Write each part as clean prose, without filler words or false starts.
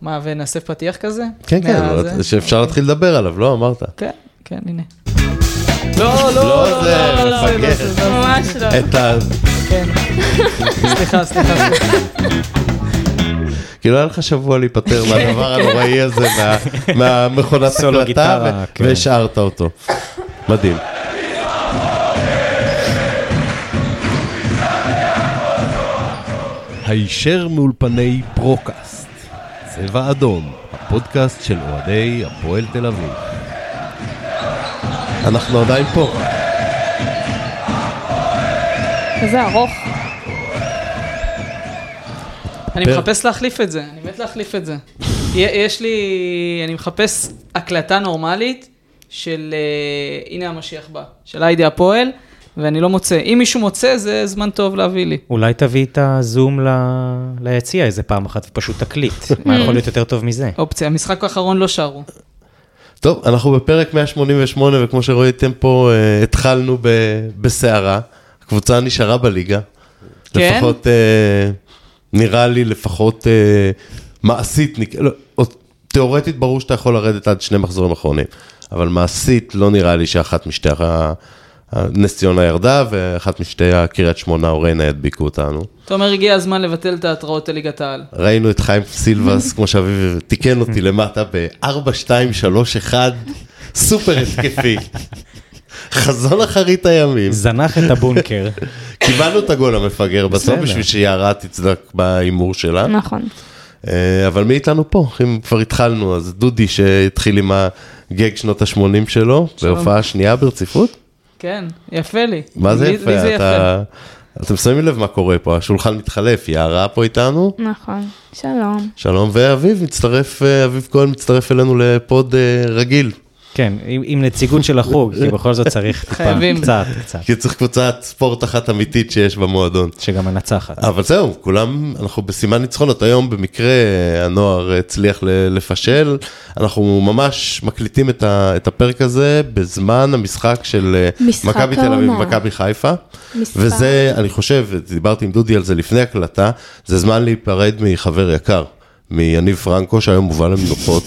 מה, ונעשה פתיח כזה? כן, כן, שאפשר להתחיל לדבר עליו, לא אמרת? כן, כן, הנה. לא, זה מפגר. ממש לא. כן. סליחה. כאילו היה לך שבוע להיפטר מהדבר הנוראי הזה, מהמכונת הקלטה, והשארת אותו. מדהים. הישר מאולפני ברוקאסט, צבע אדום, הפודקאסט של אוהדי הפועל תל אביב. אנחנו עדיין פה. כזה ארוך. אני מחפש להחליף את זה, אני מת להחליף את זה. אני מחפש הקלטה נורמלית של, הנה המשיח בא, של איידי הפועל, ואני לא מוצא. אם מישהו מוצא, זה זמן טוב להביא לי. אולי תביא את הזום ליציע איזה פעם אחת, ופשוט תקליט. מה יכול להיות יותר טוב מזה? אופציה, המשחק האחרון לא שרו. טוב, אנחנו בפרק 188, וכמו שראיתם פה, התחלנו בסערה. הקבוצה נשארה בליגה. כן? לפחות, נראה לי לפחות מעשית, תיאורטית ברור שאתה יכול לרדת עד 2 מחזורים אחרונים, אבל מעשית לא נראה לי שאחת משתי נס ציונה ירדה, ואחת משתי הקריית שמונה או ריינה ידביקו אותנו. אתה אומר, הגיע הזמן לבטל את ההתראות לליגת העל. ראינו את חיים סילבס, כמו שאביב תיקן אותי למטה, ב-4-2-3-1, סופר התקפי. חזון אחרית הימים. זנח את הבונקר. קיבלנו את הגול המפגר בסוף, בשביל שיערה תצדק באימור שלה. נכון. אבל מי איתנו פה? אם כבר התחלנו, אז דודי שהתחיל עם הגג שנות ה-80 שלו, בהופעה שנייה ברציפות? כן, יפה לי. מה זה יפה? אתם שמים לב מה קורה פה, השולחן מתחלף, יערה פה איתנו. נכון, שלום. שלום, ואביב כהן מצטרף אלינו לפוד רגיל. כן, עם נציגות של החוג, כי בכל זאת צריך טיפה, קצת. כי צריך קבוצת ספורט אחת אמיתית שיש במועדון. שגם מנצחת. אבל זהו, כולם, אנחנו בסימן ניצחונות, היום במקרה הנוער הצליח לפשל, אנחנו ממש מקליטים את הפרק הזה בזמן המשחק של מכבי תל אביב ומכבי חיפה, וזה, אני חושב, דיברתי עם דודי על זה לפני הקלטה, זה זמן להיפרד מחבר יקר, מיניב פרנקו, שהיום מובל למנוחות,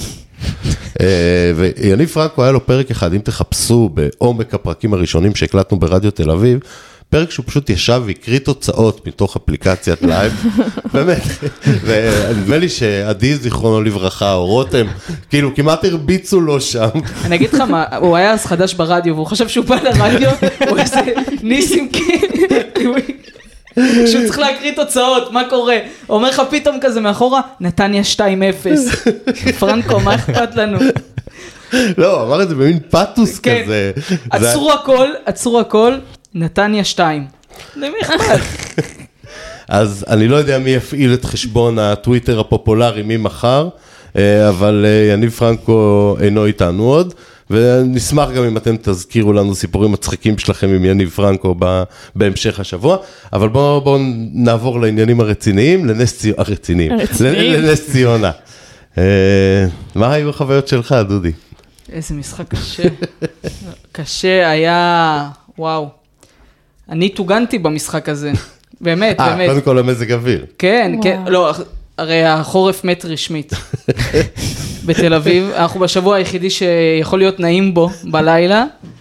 ויניב פרנקו היה לו פרק אחד, אם תחפשו בעומק הפרקים הראשונים שהקלטנו ברדיו תל אביב, פרק שהוא פשוט ישב והקריא תוצאות מתוך אפליקציית לייב, באמת, ונדמה לי שעדי זיכרונו לברכה, או רותם, כאילו כמעט הרביצו לו שם. אני אגיד לך מה, הוא היה אז חדש ברדיו, והוא חושב שהוא בא לרדיו, הוא איזה ניסים כאילו, שהוא צריך להקריא תוצאות, מה קורה? הוא אומר לך פתאום כזה מאחורה, נתניה 2-0. פרנקו, מה אכפת לנו? לא, אמר את זה במין פאטוס כזה. עצרו הכל, נתניה 2. למי אכפת? אז אני לא יודע מי יפעיל את חשבון הטוויטר הפופולרי ממחר, אבל יניב פרנקו אינו איתנו עוד, ונשמח גם אם אתם תזכירו לנו סיפורים מצחיקים שלכם עם יניב פרנקו בהמשך השבוע, אבל בואו נעבור לעניינים הרציניים, לנס ציונה. מה היו החוויות שלך, דודי? איזה משחק קשה. קשה היה, וואו. אני תוגנתי במשחק הזה. באמת. קודם כל המזג אוויר. כן, לא, הרי החורף מת רשמית. בתל אביב, אנחנו בשבוע היחידי שיכול להיות נעים בו בלילה,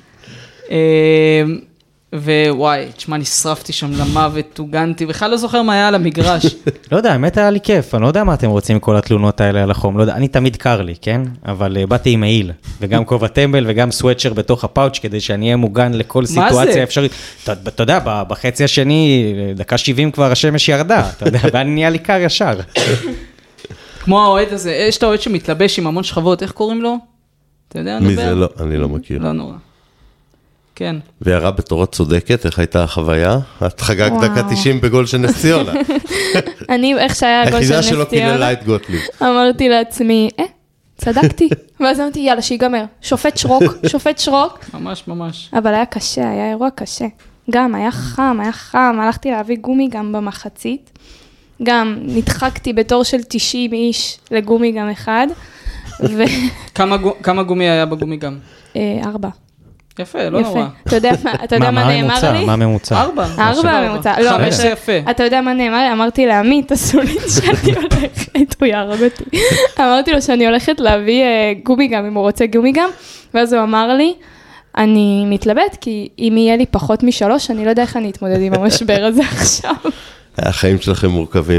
ווואי, תשמע, נשרפתי שם למוות, תוגנתי, בכלל לא זוכר מה היה על המגרש. לא יודע, האמת היה לי כיף, אני לא יודע מה אתם רוצים כל התלונות האלה על החום, לא יודע, אני תמיד קר לי, כן? אבל באתי עם מעיל, וגם כובע טמבל וגם סוואטשר בתוך הפאוץ' כדי שאני אהיה מוגן לכל סיטואציה אפשרית. אתה יודע, בחצי השני, דקה 70 כבר השמש ירדה, אתה יודע, ואני נהיה לי קר ישר. כמו האוהד הזה, יש את האוהד שמתלבש עם המון שכבות, איך קוראים לו? אתה יודע? מי זה לא? אני לא מכיר. לא נורא. כן. וירה בתור הצודקת, איך הייתה החוויה? את חגגת דקה 90 בגול של נס ציונה. אני, איך שהיה הגול של נס היחידה שלא ציונה, קילל את גוטליב. אמרתי לעצמי, צדקתי. ואז אמרתי, יאללה, שיגמר. שופט שרוק. ממש. אבל היה קשה, היה אירוע קשה. גם, היה חם. הלכתי להביא גומי גם במחצית. גם נדחקתי בתור של 90 איש לגומי גם אחד. כמה גומי היה בגומי גם? 4. יפה, לא נורא. אתה יודע מה נאמר לי? מה הממוצע? 4. 4 הממוצע. 5 זה יפה. אתה יודע מה נאמר לי? אמרתי לעמית, עשו לי שאני הולכת, הוא יהרג אותי. אמרתי לו שאני הולכת להביא גומי גם, אם הוא רוצה גומי גם, ואז הוא אמר לי, אני מתלבט, כי אם יהיה לי פחות מ3, אני לא יודע איך אני אתמודד עם המשבר הזה עכשיו. החיים שלכם מורכבים.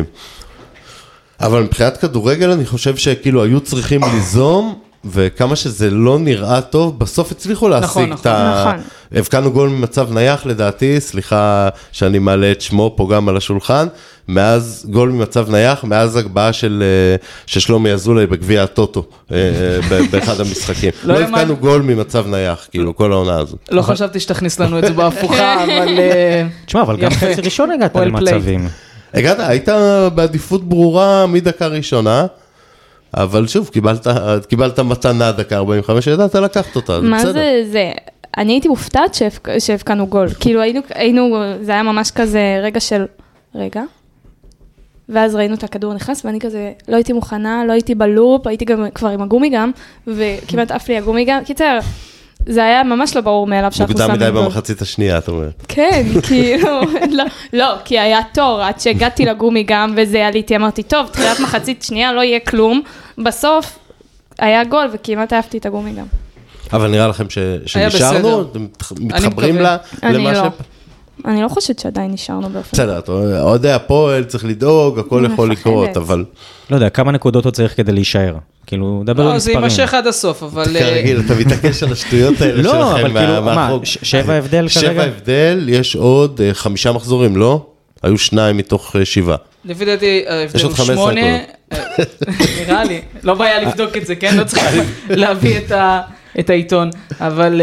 אבל מבחינת כדורגל אני חושב שכאילו היו צריכים ליזום, וכמה שזה לא נראה טוב, בסוף הצליחו להשיג את ה... הבקענו גול ממצב נייח לדעתי, סליחה שאני מעלה את שמו פה גם על השולחן, מאז גול ממצב נייח, מאז הגבהה של שלומי אזולאי בגביע הטוטו, באחד המשחקים. לא הבקענו גול ממצב נייח, כאילו כל העונה הזאת. לא חשבתי שתכניס לנו את זה בהפוכה, אבל... תשמע, אבל גם חצי ראשון הגעת למצבים. הגעת, היית בעדיפות ברורה מדקה ראשונה, אבל שוב, קיבלת מתנה דקה 45, ידעת לקחת אותה, מה זה? אני הייתי מופתעת שהבקענו גול. כאילו היינו, זה היה ממש כזה רגע של, רגע, ואז ראינו את הכדור נכנס, ואני כזה, לא הייתי מוכנה, לא הייתי בלופ, הייתי גם כבר עם הגומי גם, וכמעט אף לי הגומי גם, קיצר, זה היה ממש לא ברור מאליו שאנחנו שמים גול. מוקדם מדי במחצית השנייה, את אומרת. כן, כאילו, לא, כי היה תור, עד שהגעתי לגומי גם, וזה עליתי, אמרתי, טוב, תחילת מחצית שנייה, לא יהיה כלום, בסוף היה גול, וכמעט אהבתי את הגומי גם. אבל נראה לכם שנשארנו? אתם מתחברים למה ש... אני לא חושבת שעדיין נשארנו באופן. בסדר, עוד הפועל צריך לדאוג, הכל יכול לקרות, אבל... לא יודע, כמה נקודות הוא צריך כדי להישאר? כאילו, דבר במספרים. לא, זה יימשך עד הסוף, אבל... כרגיל, אתה מתעקש על השטויות האלה שלכם. לא, אבל כאילו, מה, 7 הבדל כרגע? 7 הבדל, יש עוד 5 מחזורים, לא? היו 2 מתוך 7. לפי דעתי, ההבדל הוא 8. נראה לי, לא בעיה לבדוק את זה, כן? לא צריך להביא את העיתון, אבל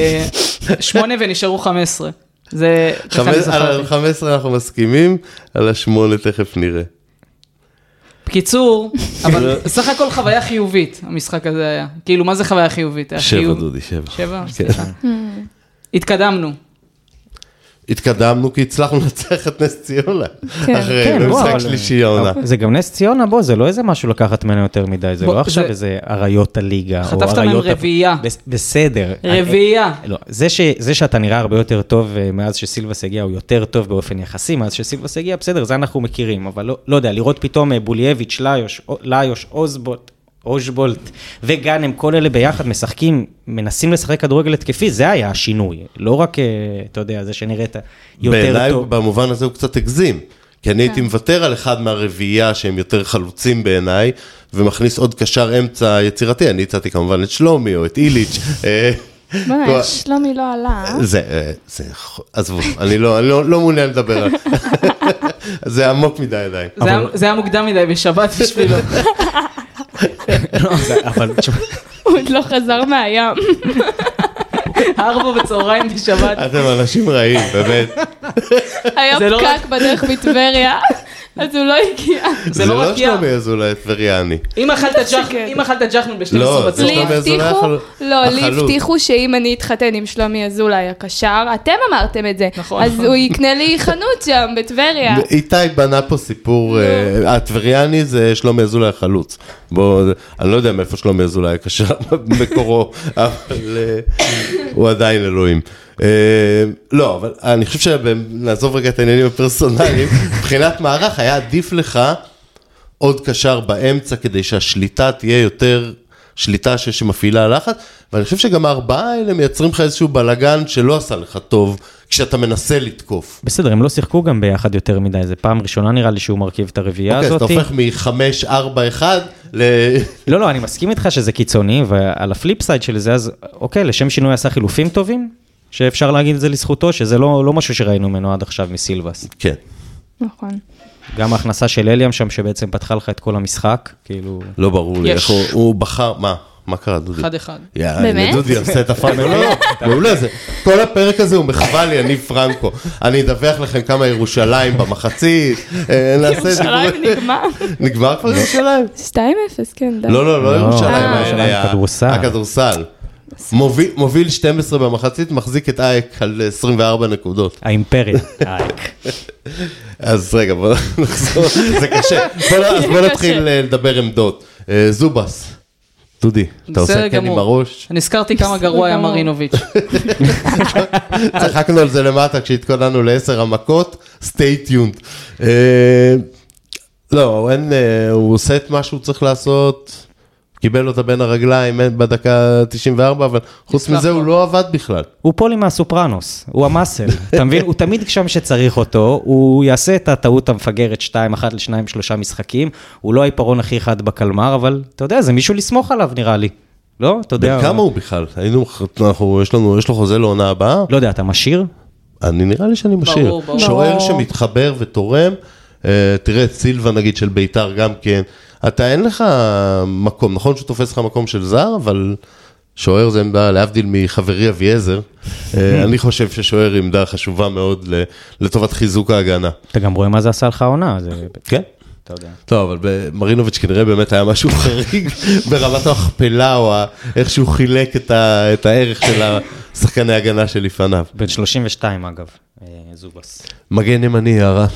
8 ונשארו 15. על 15 אנחנו מסכימים, על 8 תכף נראה. בקיצור, אבל סך הכל חוויה חיובית, המשחק הזה היה. כאילו, מה זה חוויה חיובית? 7, דודי, 7. 7? סליחה. התקדמנו. התקדמנו כי הצלחנו לנצח את נס ציונה. אחרי במשחק שלישי העונה. זה גם נס ציונה, בוא, זה לא איזה משהו לקחת ממנו יותר מדי, זה לא עכשיו איזה אריות הליגה. חטפת מהם רביעייה. בסדר. רביעייה. זה שאתה נראה הרבה יותר טוב מאז שסילבס הגיע, הוא יותר טוב באופן יחסי, מאז שסילבס הגיע, בסדר, זה אנחנו מכירים, אבל לא יודע, לראות פתאום בולייביץ', לאיוש, אושבולט וגאנם, כל אלה ביחד משחקים, מנסים לשחק כדורגל התקפי, זה היה השינוי, לא רק, אתה יודע, זה שנראית יותר טוב. בעיניי במובן הזה הוא קצת הגזים, כי אני הייתי מוותר על אחד מהרביעייה שהם יותר חלוצים בעיניי, ומכניס עוד קשר אמצע יצירתי, אני הצעתי כמובן את שלומי או את איליץ'. שלומי לא עלה. עזבו, אני לא מעוניין לדבר על זה עמוק מדי עדיין. זה היה מוקדם מדי בשבת בשבילו. אבל הוא עוד לא חזר מהים. 4 בצהריים בשבת. אתם אנשים רעים, באמת. היה פקק בדרך מטבריה, אז הוא לא הגיע. זה לא שלומי אזולאי טבריאני. אם אכלת ג'חנון ב-12 בצהריים. לא, לי הבטיחו שאם אני אתחתן עם שלומי אזולאי הקשר, אתם אמרתם את זה. אז הוא יקנה לי חנות שם בטבריה. איתי בנה פה סיפור, הטבריאני זה שלומי אזולאי החלוץ. בוא, אני לא יודע מאיפה שלומי אזולאי הקשר מקורו, אבל הוא עדיין אלוהים. לא, אבל אני חושב שנעזוב רגע את העניינים הפרסונליים, מבחינת מערך היה עדיף לך עוד קשר באמצע, כדי שהשליטה תהיה יותר שליטה שמפעילה הלחץ, ואני חושב שגם 4 האלה מייצרים לך איזשהו בלגן שלא עשה לך טוב, כשאתה מנסה לתקוף. בסדר, הם לא שיחקו גם ביחד יותר מדי, זה פעם ראשונה נראה לי שהוא מרכיב את הרביעייה הזאת. אוקיי, אז אתה הופך מ-5-4-1 לא, אני מסכים איתך שזה קיצוני, ועל הפליפ סייד של זה, אז אוקיי, לשם שינוי עשה חילופים טובים, שאפשר להגיד את זה לזכותו, שזה לא משהו שראינו ממנו עד עכשיו מסילבס. כן. נכון. גם ההכנסה של אליאם שם, שבעצם פתחה לך את כל המשחק, כאילו... לא ברור לי, איך הוא בחר, מה קרה, דודי? 1-1. באמת? דודי עושה את הפרק, מעולה זה. כל הפרק הזה הוא מחווה לי, אני פרנקו. אני אדווח לכם כמה ירושלים במחצית. ירושלים נגמר. נגמר כבר ירושלים? 2-0, כן. לא ירושלים. הכדורסל. מוביל 12 במחצית, מחזיק את אייק על 24 נקודות. האימפריה, אייק. אז רגע, בוא נחזור, זה קשה. אז בוא נתחיל לדבר עמדות. זובס, דודי, אתה עושה כן עם הראש. אני הזכרתי כמה גרוע היה מרינוביץ'. צחקנו על זה למטה כשהתכוננו ל10 המכות, stay tuned. לא, הוא עושה את מה שהוא צריך לעשות, קיבל אותה בין הרגליים בדקה 94, אבל חוץ מזה הוא לא עבד בכלל. הוא פולי מהסופרנוס, הוא המאסל, אתה מבין? הוא תמיד שם שצריך אותו, הוא יעשה את הטעות המפגרת 2-1 ל2-3 משחקים, הוא לא העיפרון הכי חד בקלמר, אבל אתה יודע, זה מישהו לסמוך עליו נראה לי. לא? אתה יודע. בכמה הוא בכלל? יש לו חוזה לעונה הבאה? לא יודע, אתה משאיר? אני נראה לי שאני משאיר. שוער שמתחבר ותורם, תראה את סילבה נגיד של ביתר גם כן, אתה אין לך מקום, נכון שהוא תופס לך מקום של זר, אבל שוער זה עמדה, להבדיל מחברי אביעזר, אני חושב ששוער היא עמדה חשובה מאוד לטובת חיזוק ההגנה. אתה גם רואה מה זה עשה לך העונה. כן. אתה יודע. טוב, אבל מרינוביץ' כנראה באמת היה משהו חריג ברמת ההכפלה, או איך שהוא חילק את הערך של השחקני ההגנה שלפניו. בן 32 אגב, זובס. מגן ימני, יערה.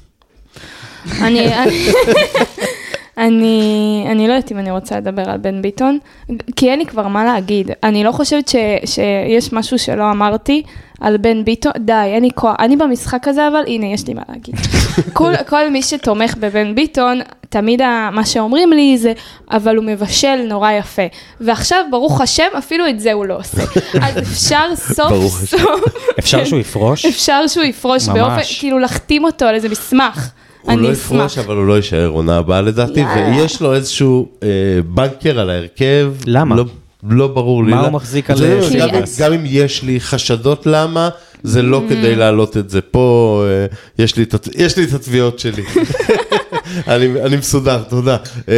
אני לא יודעת אם אני רוצה לדבר על בן ביטון, כי אין לי כבר מה להגיד. אני לא חושבת שיש משהו שלא אמרתי על בן ביטון, די, אין לי כוח. אני במשחק הזה, אבל הנה, יש לי מה להגיד. כל מי שתומך בבן ביטון, תמיד מה שאומרים לי זה, אבל הוא מבשל נורא יפה. ועכשיו, ברוך השם, אפילו את זה הוא לא עושה. אז אפשר סוף סוף. אפשר שהוא יפרוש? אפשר שהוא יפרוש באופן, כאילו לחתים אותו על איזה מסמך. הוא לא יפרוש, אבל הוא לא יישאר עונה הבאה לדעתי, ויש לו איזשהו בנקר על ההרכב. למה? לא ברור לי. מה הוא מחזיק על... גם אם יש לי חשדות למה, זה לא כדי להעלות את זה. פה יש לי את התביעות שלי. אני מסודר, תודה.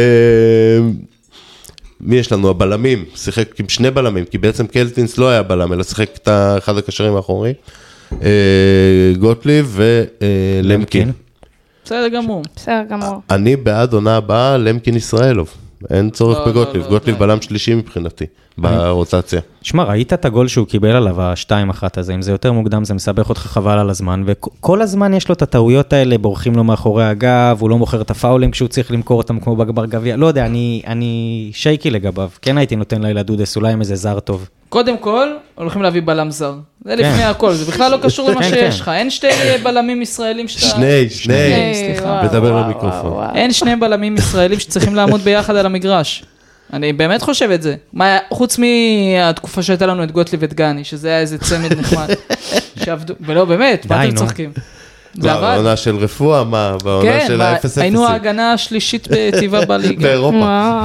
מי יש לנו? הבלמים. שיחק עם 2 בלמים, כי בעצם קלטינס לא היה בלם, אלא שיחק את אחד הקשרים האחורי. גוטליב ולמקין. בסדר גמור. בסדר גמור. אני בעד עונה הבאה, למקין ישראלוב. אין צורך בגוטליב. גוטליב בלם שלישי מבחינתי, ברוטציה. שמע, ראית את הגול שהוא קיבל עליו, ה2-1 הזה, אם זה יותר מוקדם, זה מסבך אותך חבל על הזמן, וכל הזמן יש לו את הטעויות האלה, בורחים לו מאחורי הגב, הוא לא מוכר את הפאולים כשהוא צריך למכור אותם כמו בגבר גביע, לא יודע, אני שייקי לגביו, כן הייתי נותן לילה דודס, אולי עם איזה זר טוב. קודם כל, הולכים להביא בלם זר. זה לפני הכל, זה בכלל לא קשור למה שיש לך. אין 2 בלמים ישראלים שאתה... שני, מדבר למיקרופון. אין 2 בלמים ישראלים שצריכים לעמוד ביחד על המגרש. אני באמת חושב את זה. חוץ מהתקופה שהייתה לנו את גוטליב ואת גני, שזה היה איזה צמד נחמד. שעבדו, ולא באמת, מה אתם צוחקים? בעונה של רפואה, מה? בעונה של ה-0-0. היינו ההגנה השלישית בטבעה בליגה. באירופה.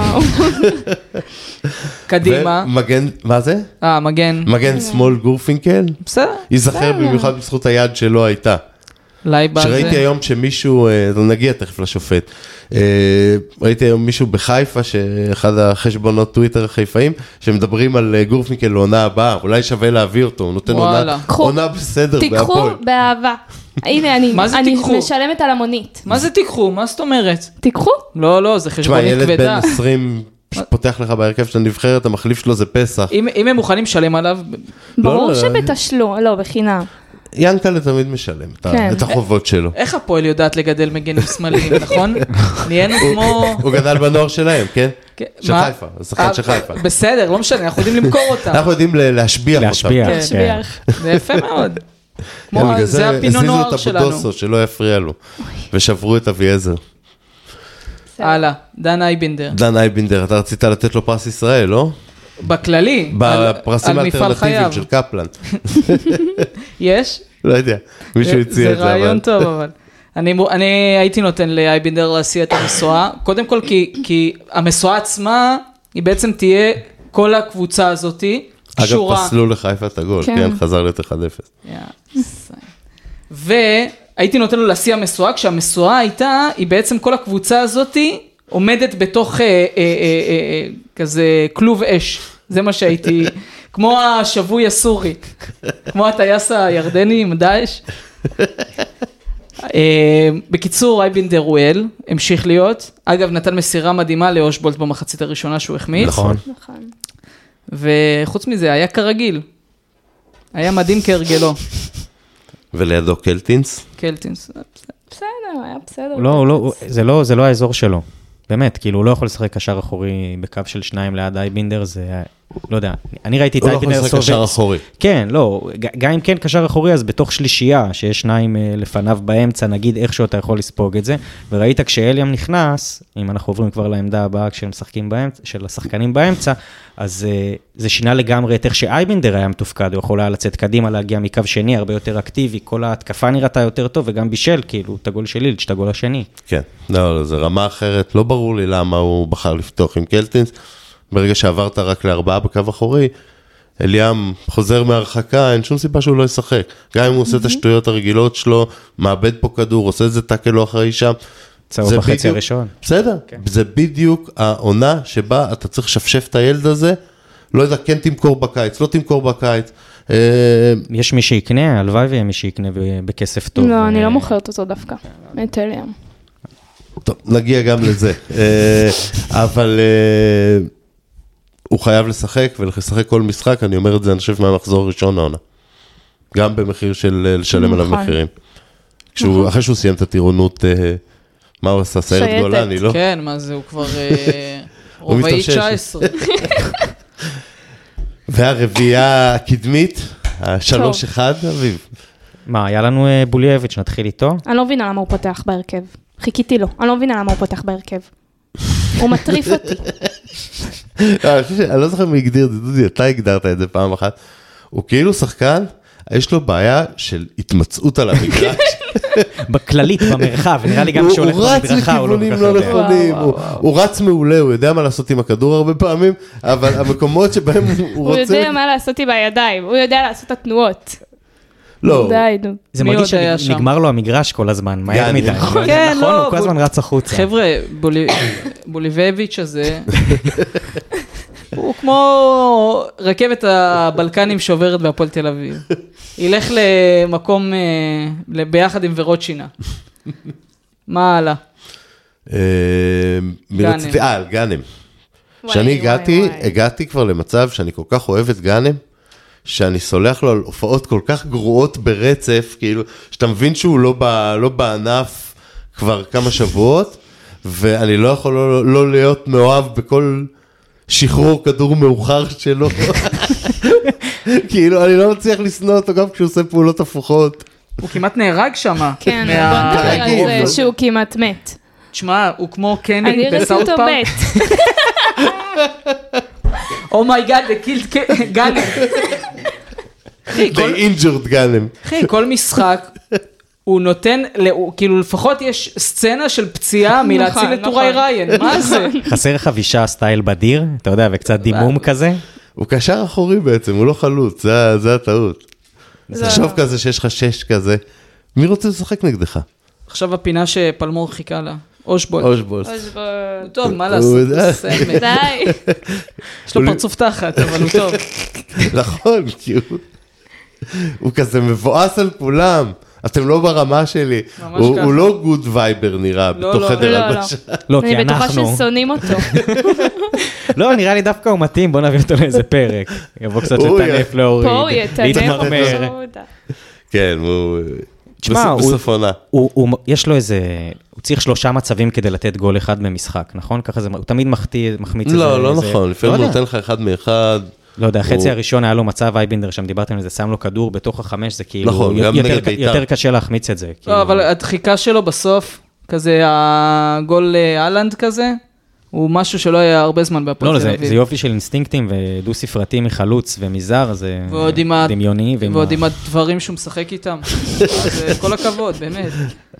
קדימה. מגן, מה זה? מגן. מגן שמאל גורפינקל? בסדר. ייזכר במיוחד בזכות היד שלו הייתה. שראיתי היום שמישהו, נגיע תכף לשופט, ראיתי היום מישהו בחיפה, שאחד החשבונות טוויטר החיפאים, שמדברים על גורפינקל לעונה הבאה, אולי שווה להביא אותו, הוא נותן עונה בסדר בהפועל. תיקחו באהבה. הנה, אני משלמת על המונית. מה זה תיקחו? מה זאת אומרת? תיקחו? לא, זה חשבונית כבדה. תשמע, ילד בן 20 פותח לך בהרכב של הנבחרת, המחליף שלו זה פסח. אם הם מוכנים לשלם עליו... ברור שבתשלום, לא, בחינם. ינקלה תמיד משלם את החובות שלו. איך הפועל יודעת לגדל מגנים שמאליים, נכון? נהיינו כמו... הוא גדל בנוער שלהם, כן? של חיפה, השחקן של חיפה. בסדר, לא משנה, אנחנו יודעים למכור אותם. אנחנו יודעים להשביח אותם. להשביח. זה יפה מאוד. זה הפינו נוער שלנו. הזיזו את הבודוסו, שלא יפריע לו. ושברו את אביעזר. הלאה, דן אייבינדר. דן אייבינדר, אתה רצית לתת לו פרס ישראל, לא? בכללי, בפרסים האלטרנטיביים של קפלן. יש? לא יודע, מישהו הציע את זה. זה רעיון טוב, אבל. אני הייתי נותן לאייבינדר להסיע את המסועה, קודם כל כי המסועה עצמה, היא בעצם תהיה כל הקבוצה הזאת, אגב, פסלו לחיפה את הגול, כן, חזר ל-1-0. והייתי נותן לו להסיע מסועה, כשהמסועה הייתה, היא בעצם כל הקבוצה הזאת, עומדת בתוך כזה כלוב אש, זה מה שהייתי, כמו השבוי הסורי, כמו הטייס הירדני עם דאעש. בקיצור, אייבינדר רואל, המשיך להיות, אגב נתן מסירה מדהימה לאושבולט במחצית הראשונה שהוא החמיץ. נכון. וחוץ מזה, היה כרגיל, היה מדהים כהרגלו. ולידו קלטינס? קלטינס, בסדר, היה בסדר. לא, זה לא האזור שלו. באמת, כאילו, הוא לא יכול לשחק קשר אחורי בקו של 2 ליד אייבינדר, זה, לא יודע, אני ראיתי את אייבינדר הוא לא יכול לשחק קשר אחורי. כן, לא, גם אם כן קשר אחורי, אז בתוך שלישייה, שיש 2 לפניו באמצע, נגיד איכשהו אתה יכול לספוג את זה, וראית כשאליאם נכנס, אם אנחנו עוברים כבר לעמדה הבאה של השחקנים באמצע, אז זה שינה לגמרי את איך שאייבינדר היה מתופקד, הוא יכול היה לצאת קדימה, להגיע מקו שני, הרבה יותר אקטיבי, כל ההתקפה נראתה יותר טוב, וגם בישל, כאילו, את הגול של אילץ', את הגול השני. כן, לא, זה רמה אחרת, לא ברור לי למה הוא בחר לפתוח עם קלטינס, ברגע שעברת רק ל4 בקו אחורי, אליאם חוזר מהרחקה, אין שום סיבה שהוא לא ישחק, גם אם הוא עושה את השטויות הרגילות שלו, מאבד פה כדור, עושה איזה טאקל לא אחראי שם, צהוב בחצי הראשון. בסדר, זה בדיוק העונה שבה אתה צריך לשפשף את הילד הזה, לא יודע, כן תמכור בקיץ, לא תמכור בקיץ. יש מי שיקנה, הלוואי ויהיה מי שיקנה בכסף טוב. לא, אני לא מוכרת אותו דווקא, את אליאם. טוב, נגיע גם לזה. אבל הוא חייב לשחק, ולשחק כל משחק, אני אומר את זה, אני חושב מהמחזור הראשון העונה. גם במחיר של לשלם עליו מחירים. אחרי שהוא סיים את הטירונות, מה הוא עשה? סיירת גולני, לא? כן, מה זה, הוא כבר רובעי 19. והרביעייה הקדמית, 3-1, אביב. מה, היה לנו בולייביץ', נתחיל איתו? אני לא מבינה למה הוא פותח בהרכב. חיכיתי לו, אני לא מבינה למה הוא פותח בהרכב. הוא מטריף אותי. אני לא זוכר מי הגדיר, דודי, אתה הגדרת את זה פעם אחת. הוא כאילו שחקן, יש לו בעיה של התמצאות על המגרש. בכללית, במרחב, נראה לי גם שהולך במדרכה, הוא לא לכיוונים לא נכונים, הוא רץ מעולה, הוא יודע מה לעשות עם הכדור הרבה פעמים, אבל המקומות שבהם הוא רוצה... הוא יודע מה לעשות עם הידיים, הוא יודע לעשות את התנועות. לא. זה מרגיש שנגמר לו המגרש כל הזמן, מהר מדי. כן, לא. הוא כל הזמן רץ החוצה. חבר'ה, בוליבביץ' הזה, הוא כמו רכבת הבלקנים שעוברת בהפועל תל אביב. ילך למקום, ביחד עם ורוצ'ינה. מה הלאה? גאנם. כשאני הגעתי כבר למצב שאני כל כך אוהב את גאנם, שאני סולח לו על הופעות כל כך גרועות ברצף, כאילו, שאתה מבין שהוא לא בענף כבר כמה שבועות, ואני לא יכול לא להיות מאוהב בכל שחרור כדור מאוחר שלו. כאילו, אני לא מצליח לסנוע אותו גם כשהוא עושה פעולות הפוכות. הוא כמעט נהרג שם. כן, בוא נדבר על זה שהוא כמעט מת. תשמע, הוא כמו קני אני ראיתי בסאוט אותו פארק. אומייגאד, they killed גאנם. They injured גאנם. אחי, כל משחק, הוא נותן, כאילו לפחות יש סצנה של פציעה מלהציל את טוראי ריין, מה זה? חסר לך וישה סטייל בדיר, אתה יודע, וקצת דימום כזה. הוא קשר אחורי בעצם, הוא לא חלוץ, זה הטעות. תחשוב כזה שיש לך 6 כזה, מי רוצה לשחק נגדך? עכשיו הפינה שפלמור חיכה לה. אושבולט. טוב, מה לעשות? די. יש לו פרצוף תחת, אבל הוא טוב. נכון, כי הוא כזה מבואס על כולם. אתם לא ברמה שלי. הוא לא גוד וייבר נראה, בתוך חדר הלבשה. לא, כי אני בטוחה אנחנו... ששונאים אותו. לא, נראה לי דווקא הוא מתאים, בוא נביא אותו לאיזה פרק. יבוא קצת לטנף להוריד. פה הוא יטנף. להתמרמר. כן, הוא... תשמע, בסופונה. יש לו איזה, הוא צריך 3 מצבים כדי לתת גול אחד במשחק, נכון? ככה זה, הוא תמיד מחמיץ את זה. לא נכון, לפעמים הוא נותן לך 1 מ-1. לא יודע, החצי הראשון היה לו מצב, אייבינדר שם דיברתם על זה, שם לו כדור בתוך 5, זה כאילו, נכון, גם נגד בית"ר. יותר קשה להחמיץ את זה. לא, אבל הדחיקה שלו בסוף, כזה הגול אהלנד כזה, הוא משהו שלא היה הרבה זמן בהפועל תל אביב. זה יופי של אינסטינקטים ודו ספרתי מחלוץ ומזר, זה דמיוני. ועוד עם הדברים שהוא משחק איתם. אז כל הכבוד, באמת.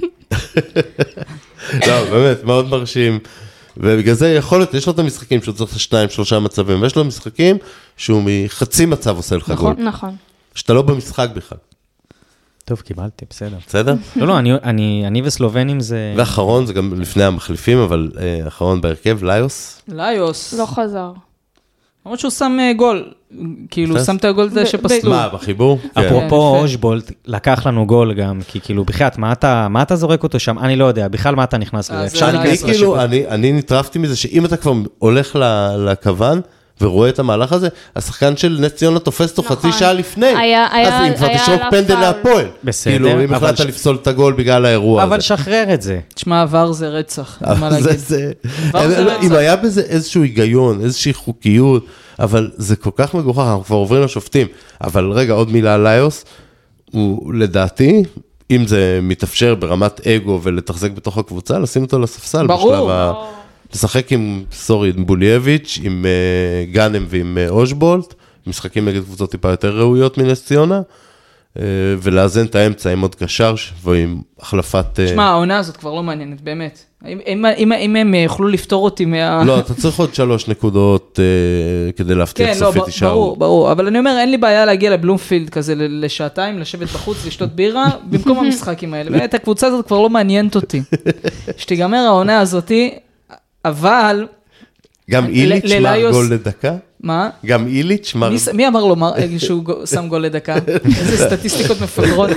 לא, באמת, מאוד מרשים. ובגלל זה יכול להיות, יש לו את המשחקים שהוא צריך 2-3 מצבים, ויש לו משחקים שהוא מחצי מצב עושה לך גול. נכון. שאתה לא במשחק בכלל. טוב, קיבלתי, בסדר. בסדר? לא, אני וסלובנים זה... ואחרון, זה גם לפני המחליפים, אבל אחרון בהרכב, ליוס. ליוס. לא חזר. למרות שהוא שם גול, כאילו שם את הגול הזה שפסלו. מה, בחיבור? אפרופו אושבולט, לקח לנו גול גם, כי כאילו, בכלל, מה אתה זורק אותו שם? אני לא יודע, בכלל מה אתה נכנס לזה? אני נטרפתי מזה שאם אתה כבר הולך לכוון, ורואה את המהלך הזה, השחקן של נס ציונה תופס אותו חצי שעה לפני, אז אם כבר תשרוק פנדל להפועל, כאילו אם החלטת לפסול את הגול בגלל האירוע הזה. אבל שחרר את זה. תשמע, עבר זה רצח, מה להגיד. אם היה בזה איזשהו היגיון, איזושהי חוקיות, אבל זה כל כך מגוחך, אנחנו כבר עוברים לשופטים, אבל רגע, עוד מילה על ליוס, הוא לדעתי, אם זה מתאפשר ברמת אגו ולתחזק בתוך הקבוצה, לשים אותו לספסל. ברור. לשחק עם בולייביץ', עם גאנם ועם אושבולט, משחקים נגד קבוצות טיפה יותר ראויות מנס ציונה, ולאזן את האמצע עם עוד קשר, ועם החלפת... תשמע, העונה הזאת כבר לא מעניינת, באמת. אם הם יוכלו לפתור אותי מה... לא, אתה צריך עוד 3 נקודות כדי להבטיח סופית תישארו. ברור, אבל אני אומר, אין לי בעיה להגיע לבלומפילד כזה לשעתיים, לשבת בחוץ, לשתות בירה, במקום המשחקים האלה. באמת, הקבוצה הזאת כבר לא מעניינת אותי. שתיגמר העונה הזאת, אבל... גם איליץ' מר גול לדקה? מה? גם איליץ' מר... מי אמר לו שהוא שם גול לדקה? איזה סטטיסטיקות מפגרות.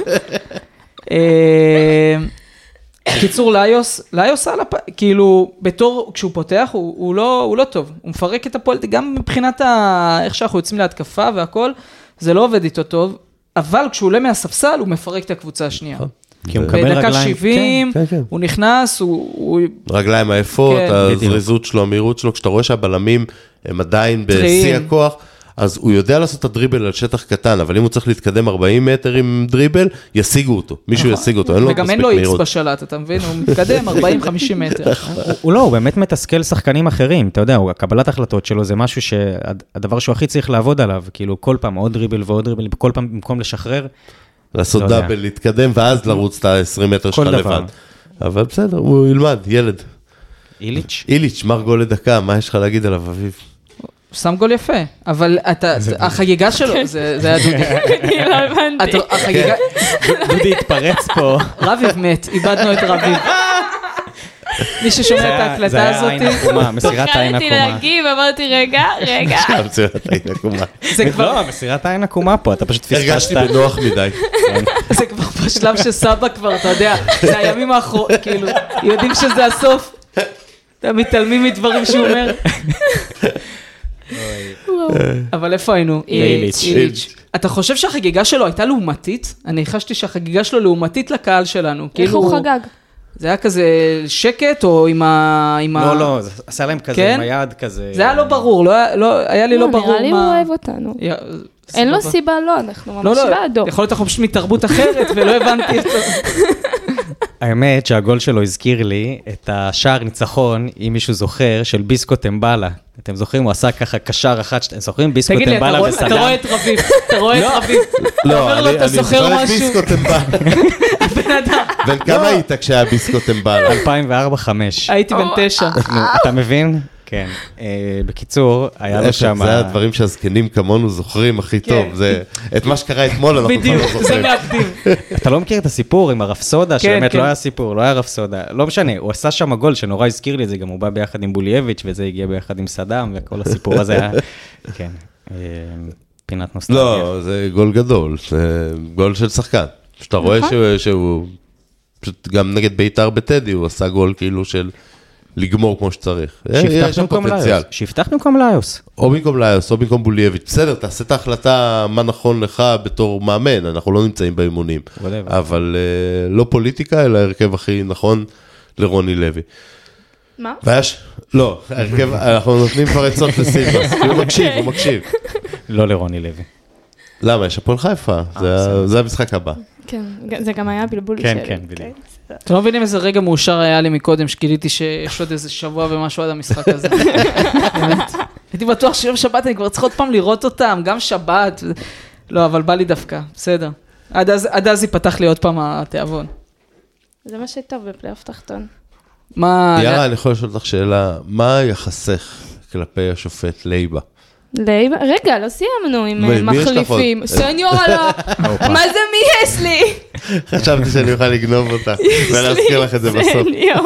קיצור, ליוס על כאילו, בתור, כשהוא פותח, הוא לא טוב. הוא מפרק את הפועל, גם מבחינת איך שאנחנו יוצאים להתקפה והכל, זה לא עובד איתו טוב, אבל כשהוא עולה מהספסל, הוא מפרק את הקבוצה השנייה. כי הוא מקבל רגליים. בדקה 70, הוא נכנס, הוא... רגליים העפות, הזריזות שלו, המהירות שלו, כשאתה רואה שהבלמים הם עדיין בשיא הכוח, אז הוא יודע לעשות את הדריבל על שטח קטן, אבל אם הוא צריך להתקדם 40 מטר עם דריבל, ישיגו אותו, מישהו ישיג אותו, אין לו וגם אין לו איקס בשלט, אתה מבין? הוא מתקדם 40-50 מטר. הוא באמת מתסכל שחקנים אחרים, אתה יודע, הקבלת החלטות שלו זה משהו שהדבר שהוא הכי צריך לעבוד עליו, כאילו כל פעם עוד דריבל ועוד דריבל, כל פעם במקום לשחרר, לעשות דאבל, להתקדם, ואז לרוץ את ה-20 מטר שלך לבד. אבל בסדר, הוא ילמד, ילד. איליץ'? איליץ', מר גול לדקה, מה יש לך להגיד עליו, אביב? הוא שם גול יפה, אבל החגיגה שלו, זה היה דודי. אני לא הבנתי. החגיגה... דודי התפרץ פה. רביב מת, איבדנו את רביב. מי ששומע את ההקלטה הזאת... זה היה עין עקומה, מסירת עין עקומה. התחלתי להגיב, אמרתי, רגע. מסירת עין עקומה. לא, מסירת עין עקומה פה, אתה פשוט פספסת. הרגשתי בנוח מדי. זה כבר בשלב שסבא כבר, אתה יודע, זה הימים האחרונים, כאילו, יודעים שזה הסוף. אתה מתעלמים מדברים שהוא אומר. אבל איפה היינו? איליץ'. אתה חושב שהחגיגה שלו הייתה לעומתית? אני חשתי שהחגיגה שלו לעומתית לקהל שלנו. איך הוא חגג? זה היה כזה שקט או עם ה... לא, זה עשה להם כזה עם היד כזה. זה היה לא ברור, היה לי לא ברור מה... נראה לי הוא אוהב אותנו. אין לו סיבה לא, אנחנו ממש בעדו. יכול להיות אנחנו פשוט מתרבות אחרת ולא הבנתי אותו. האמת שהגול שלו הזכיר לי את השער ניצחון, אם מישהו זוכר, של ביסקו טמבלה. אתם זוכרים? הוא עשה ככה קשר אחד, אתם זוכרים? ביסקו טמבלה וסדם. אתה רואה את רביב, אתה אומר לו, אתה זוכר משהו? ביסקו טמבלה. בן כמה היית כשהיה ביסקו טמבלה? 2004-2005. הייתי בן 9. אתה מבין? כן. בקיצור, היה לו שם... זה הדברים שהזקנים כמונו זוכרים הכי טוב. את מה שקרה אתמול אנחנו כבר לא זוכרים. זה מאבדים. אתה לא מכיר את הסיפור עם הרפסודה, שבאמת לא היה סיפור, לא היה רפסודה. לא משנה, הוא עשה שם גול שנורא הזכיר לי את זה, גם הוא בא ביחד עם בולייביץ' וזה הגיע ביחד עם סדם, וכל הסיפור הזה היה... כן. פינת נוסטלגיה. לא, זה גול גדול. זה גול של שחקן. שאתה רואה שהוא... פשוט גם נגד בית"ר בטדי, הוא עשה גול כאילו של... לגמור כמו שצריך. שיפתח במקום ליוס. או במקום ליוס, או במקום בולייביץ'. בסדר, תעשה את ההחלטה מה נכון לך בתור מאמן, אנחנו לא נמצאים באימונים. אבל לא פוליטיקה, אלא הרכב הכי נכון לרוני לוי. מה? לא, הרכב, אנחנו נותנים כבר עצות לסילבס, כי הוא מקשיב. לא לרוני לוי. למה? יש הפועל חיפה, זה המשחק הבא. כן, זה גם היה בלבול שלי. כן, בדיוק. אתם לא מבינים איזה רגע מאושר היה לי מקודם, שגיליתי שיש עוד איזה שבוע ומשהו עד המשחק הזה. הייתי בטוח שיום שבת אני כבר צריך עוד פעם לראות אותם, גם שבת. לא, אבל בא לי דווקא, בסדר. עד אז ייפתח לי עוד פעם התיאבון. זה מה שטוב בפלייאוף תחתון. יאללה, אני יכול לשאול אותך שאלה, מה יחסך כלפי השופט לייבה? רגע, לא סיימנו עם מחליפים. סניורה לא, מה זה מי יש לי? חשבתי שאני אוכל לגנוב אותה, ולהזכיר לך את זה בסוף.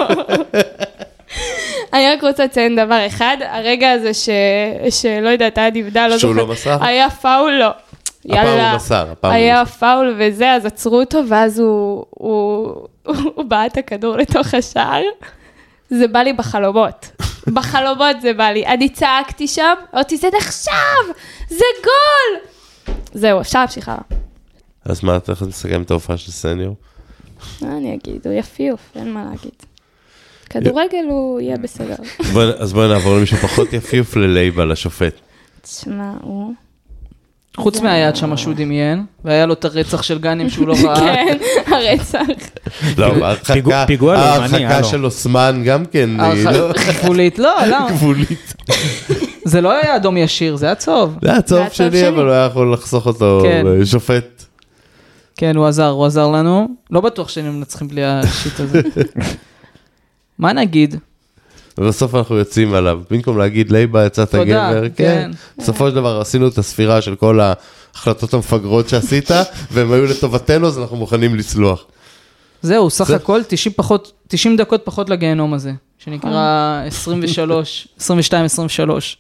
אני רק רוצה לציין דבר אחד, הרגע הזה שלא יודעת, היה נבדה, לא שהוא לא מסר? היה פאול, לא. הפעם מסר. היה פאול וזה, אז עצרו אותו, ואז הוא בעט הכדור לתוך השער. זה בא לי בחלומות. בחלומות זה בא לי. אני צעקתי שם, אמרתי, זה נחשב, זה גול. זהו, אפשר להמשיך הלאה. אז מה, אתה יכול לסכם את ההופעה של סניור? אני אגיד, הוא יפיוף, אין מה להגיד. כדורגל הוא יהיה בסדר. אז בואי נעבור למישהו פחות יפיוף ללייבה, לשופט. תשמע, הוא... חוץ מהיד שם שהוא דמיין, והיה לו את הרצח של גנים שהוא לא ראה. כן, הרצח. לא, ההרחקה של אוסמן גם כן. גבולית, לא, למה? גבולית. זה לא היה אדום ישיר, זה היה צהוב. זה היה צהוב שלי, אבל הוא היה יכול לחסוך אותו שופט. כן, הוא עזר לנו. לא בטוח שהיינו מנצחים בלי השיט הזה. מה נגיד? ובסוף אנחנו יוצאים עליו, במקום להגיד לייבה יצאת הגבר, כן. בסופו של דבר עשינו את הספירה של כל ההחלטות המפגרות שעשית, והם היו לטובתנו, אז אנחנו מוכנים לסלוח. זהו, סך הכל 90 דקות פחות לגיהנום הזה, שנקרא 22-23.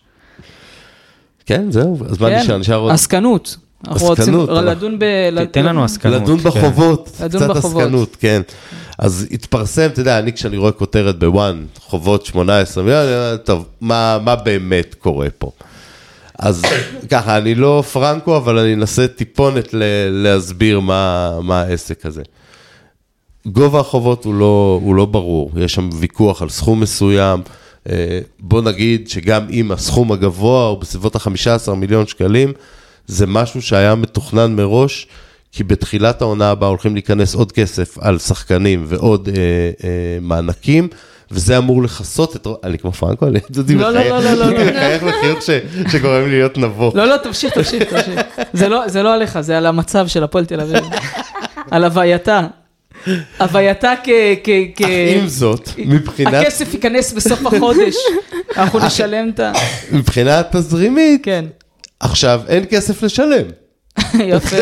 כן, זהו, אז מה נשאר עוד? עסקנות. אנחנו רוצים לדון תן לנו עסקנות. לדון בחובות, קצת עסקנות, כן. אז התפרסם, אתה יודע, אני כשאני רואה כותרת בוואן, חובות 18, טוב, מה באמת קורה פה? אז ככה, אני לא פרנקו, אבל אני אנסה טיפונת להסביר מה העסק הזה. גובה החובות הוא לא ברור, יש שם ויכוח על סכום מסוים, בוא נגיד שגם אם הסכום הגבוה הוא בסביבות ה-15 מיליון שקלים, זה משהו שהיה מתוכנן מראש, כי בתחילת העונה הבאה הולכים להיכנס עוד כסף על שחקנים ועוד מענקים, וזה אמור לחסות את... אני כמו פרנקו, אני דודי מחייך לחיוך שגורם לי להיות נבוא. לא, תמשיך. זה לא עליך, זה על המצב של הפועל תל אביב. על הווייתה. הווייתה אך עם זאת, מבחינת... הכסף ייכנס בסוף החודש. אנחנו נשלם את ה... מבחינת תזרימית. כן. עכשיו, אין כסף לשלם. יפה.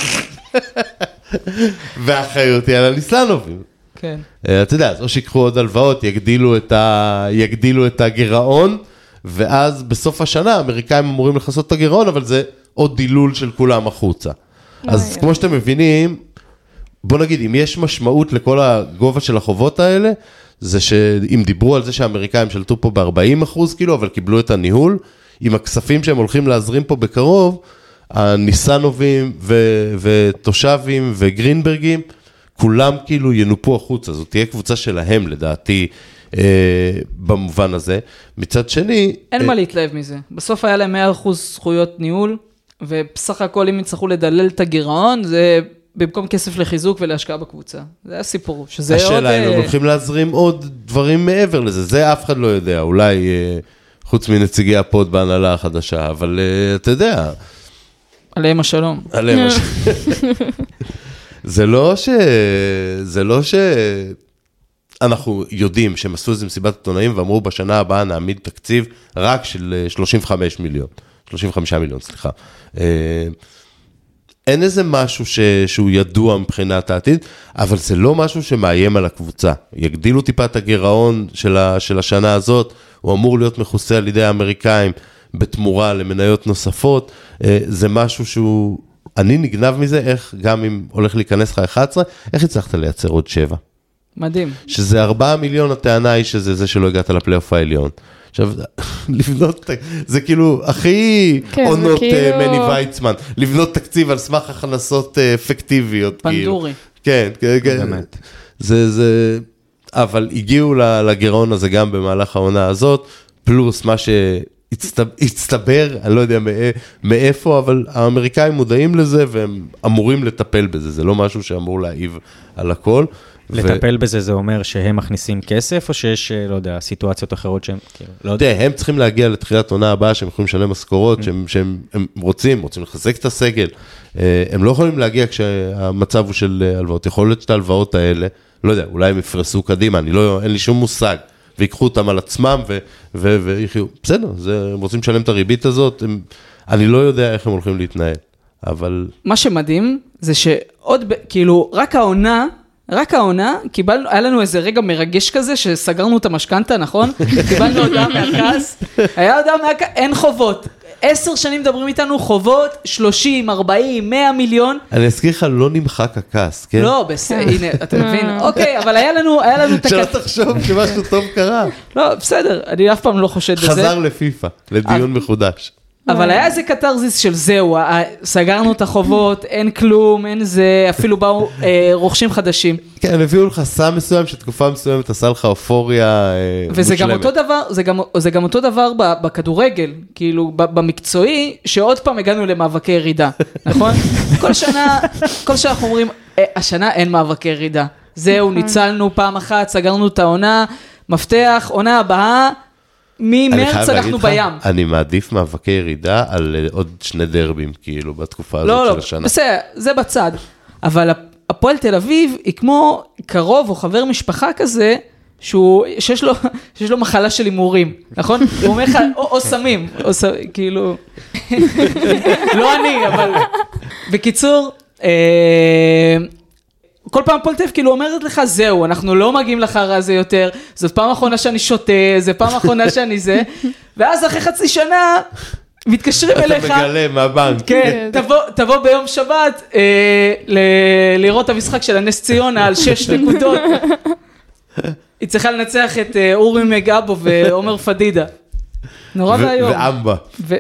והאחריות היא על הניסלנובים. כן. אתה יודע, אז או שיקחו עוד הלוואות, יגדילו את הגירעון, ואז בסוף השנה האמריקאים אמורים לחסות את הגירעון, אבל זה עוד דילול של כולם החוצה. אז כמו שאתם מבינים, בוא נגיד, אם יש משמעות לכל הגובה של החובות האלה, זה שאם דיברו על זה שהאמריקאים שלטו פה ב-40% כאילו, אבל קיבלו את הניהול, עם הכספים שהם הולכים להזרים פה בקרוב, הניסנובים ותושבים וגרינברגים, כולם כאילו ינופו החוצה, זאת תהיה קבוצה שלהם לדעתי, במובן הזה. מצד שני... אין מה להתלהב מזה. בסוף היה להם 100% זכויות ניהול, ובסך הכל אם יצטרכו לדלל את הגירעון, זה במקום כסף לחיזוק ולהשקעה בקבוצה. זה הסיפור. השאלה, אם הם הולכים להזרים עוד דברים מעבר לזה, זה אף אחד לא יודע, אולי חוץ מנציגי הפוד בהנהלה החדשה, אבל אתה יודע... עליהם השלום. עליהם השלום. זה לא אנחנו יודעים שהם עשו איזה מסיבת עיתונאים ואמרו בשנה הבאה נעמיד תקציב רק של 35 מיליון, סליחה. אין איזה משהו שהוא ידוע מבחינת העתיד, אבל זה לא משהו שמאיים על הקבוצה. יגדילו טיפה את הגירעון של השנה הזאת, הוא אמור להיות מכוסה על ידי האמריקאים בתמורה למניות נוספות, זה משהו שהוא... אני נגנב מזה, איך גם אם הולך להיכנס לך 11, איך הצלחת לייצר עוד 7? מדהים. שזה 4 מיליון, הטענה היא שזה זה שלא הגעת לפלייאוף העליון. עכשיו, לבנות, זה כאילו הכי עונות מני ויצמן, לבנות תקציב על סמך הכנסות אפקטיביות. פנדורי. כן, באמת. זה, אבל הגיעו לגירעון הזה גם במהלך העונה הזאת, פלוס מה הצטבר, אני לא יודע מאיפה, אבל האמריקאים מודעים לזה, והם אמורים לטפל בזה, זה לא משהו שאמור להעיב על הכל. לטפל בזה זה אומר שהם מכניסים כסף, או שיש, לא יודע, סיטואציות אחרות שהם, לא יודע. הם צריכים להגיע לתחילת עונה הבאה, שהם יכולים לשלם משכורות, שהם רוצים לחזק את הסגל, הם לא יכולים להגיע כשהמצב הוא של הלוואות, יכול להיות שאת ההלוואות האלה, לא יודע, אולי הם יפרסו קדימה, אין לי שום מושג, ויקחו אותם על עצמם, ויחיו, בסדר, הם רוצים לשלם את הריבית הזאת, אני לא יודע איך הם הולכים להתנהל, אבל... מה שמדהים, זה שעוד, כאילו, רק העונה, קיבלנו, היה לנו איזה רגע מרגש כזה, שסגרנו את המשכנתה, נכון? קיבלנו הודעה מהכעס, היה הודעה מהכעס, אין חובות, 10 שנים מדברים איתנו, חובות 30, 40, 100 מיליון. אני אזכיר לך, לא נמחק הכעס, כן? לא, בסדר, הנה, אתה מבין? אוקיי, אבל היה לנו שלא תחשוב שמשהו טוב קרה. לא, בסדר, אני אף פעם לא חושד בזה. חזר לפיפה, לדיון מחודש. אבל היה איזה קטרזיס של זהו, סגרנו את החובות, אין כלום, אין זה, אפילו באו רוכשים חדשים. כן, הביאו לך סם מסוים, שתקופה מסוימת עשה לך אופוריה מושלמת. וזה גם אותו דבר, זה גם אותו דבר בכדורגל, כאילו במקצועי, שעוד פעם הגענו למאבקי ירידה, נכון? כל שנה אנחנו אומרים, השנה אין מאבקי ירידה. זהו, ניצלנו פעם אחת, סגרנו את העונה, מפתח, עונה הבאה, ממרץ אנחנו בים. אני מעדיף מאבקי ירידה על עוד 2 דרבים, כאילו, בתקופה הזאת של השנה. לא, בסדר, זה בצד. אבל הפועל תל אביב היא כמו קרוב או חבר משפחה כזה, שיש לו מחלה של הימורים, נכון? הוא אומר לך, או סמים, כאילו, לא אני, אבל בקיצור, כל פעם הפועל תל אביב כאילו אומרת לך, זהו, אנחנו לא מגיעים לחרא הזה יותר, זאת פעם האחרונה שאני שותה, זה פעם האחרונה שאני זה, ואז אחרי חצי שנה, מתקשרים אליך. אתה מגלה מהבנק. כן, תבוא ביום שבת, לראות את המשחק של הנס ציונה על 6 נקודות. היא צריכה לנצח את אורי מגאבו ועומר פדידה. נורא והיום. ואמבה.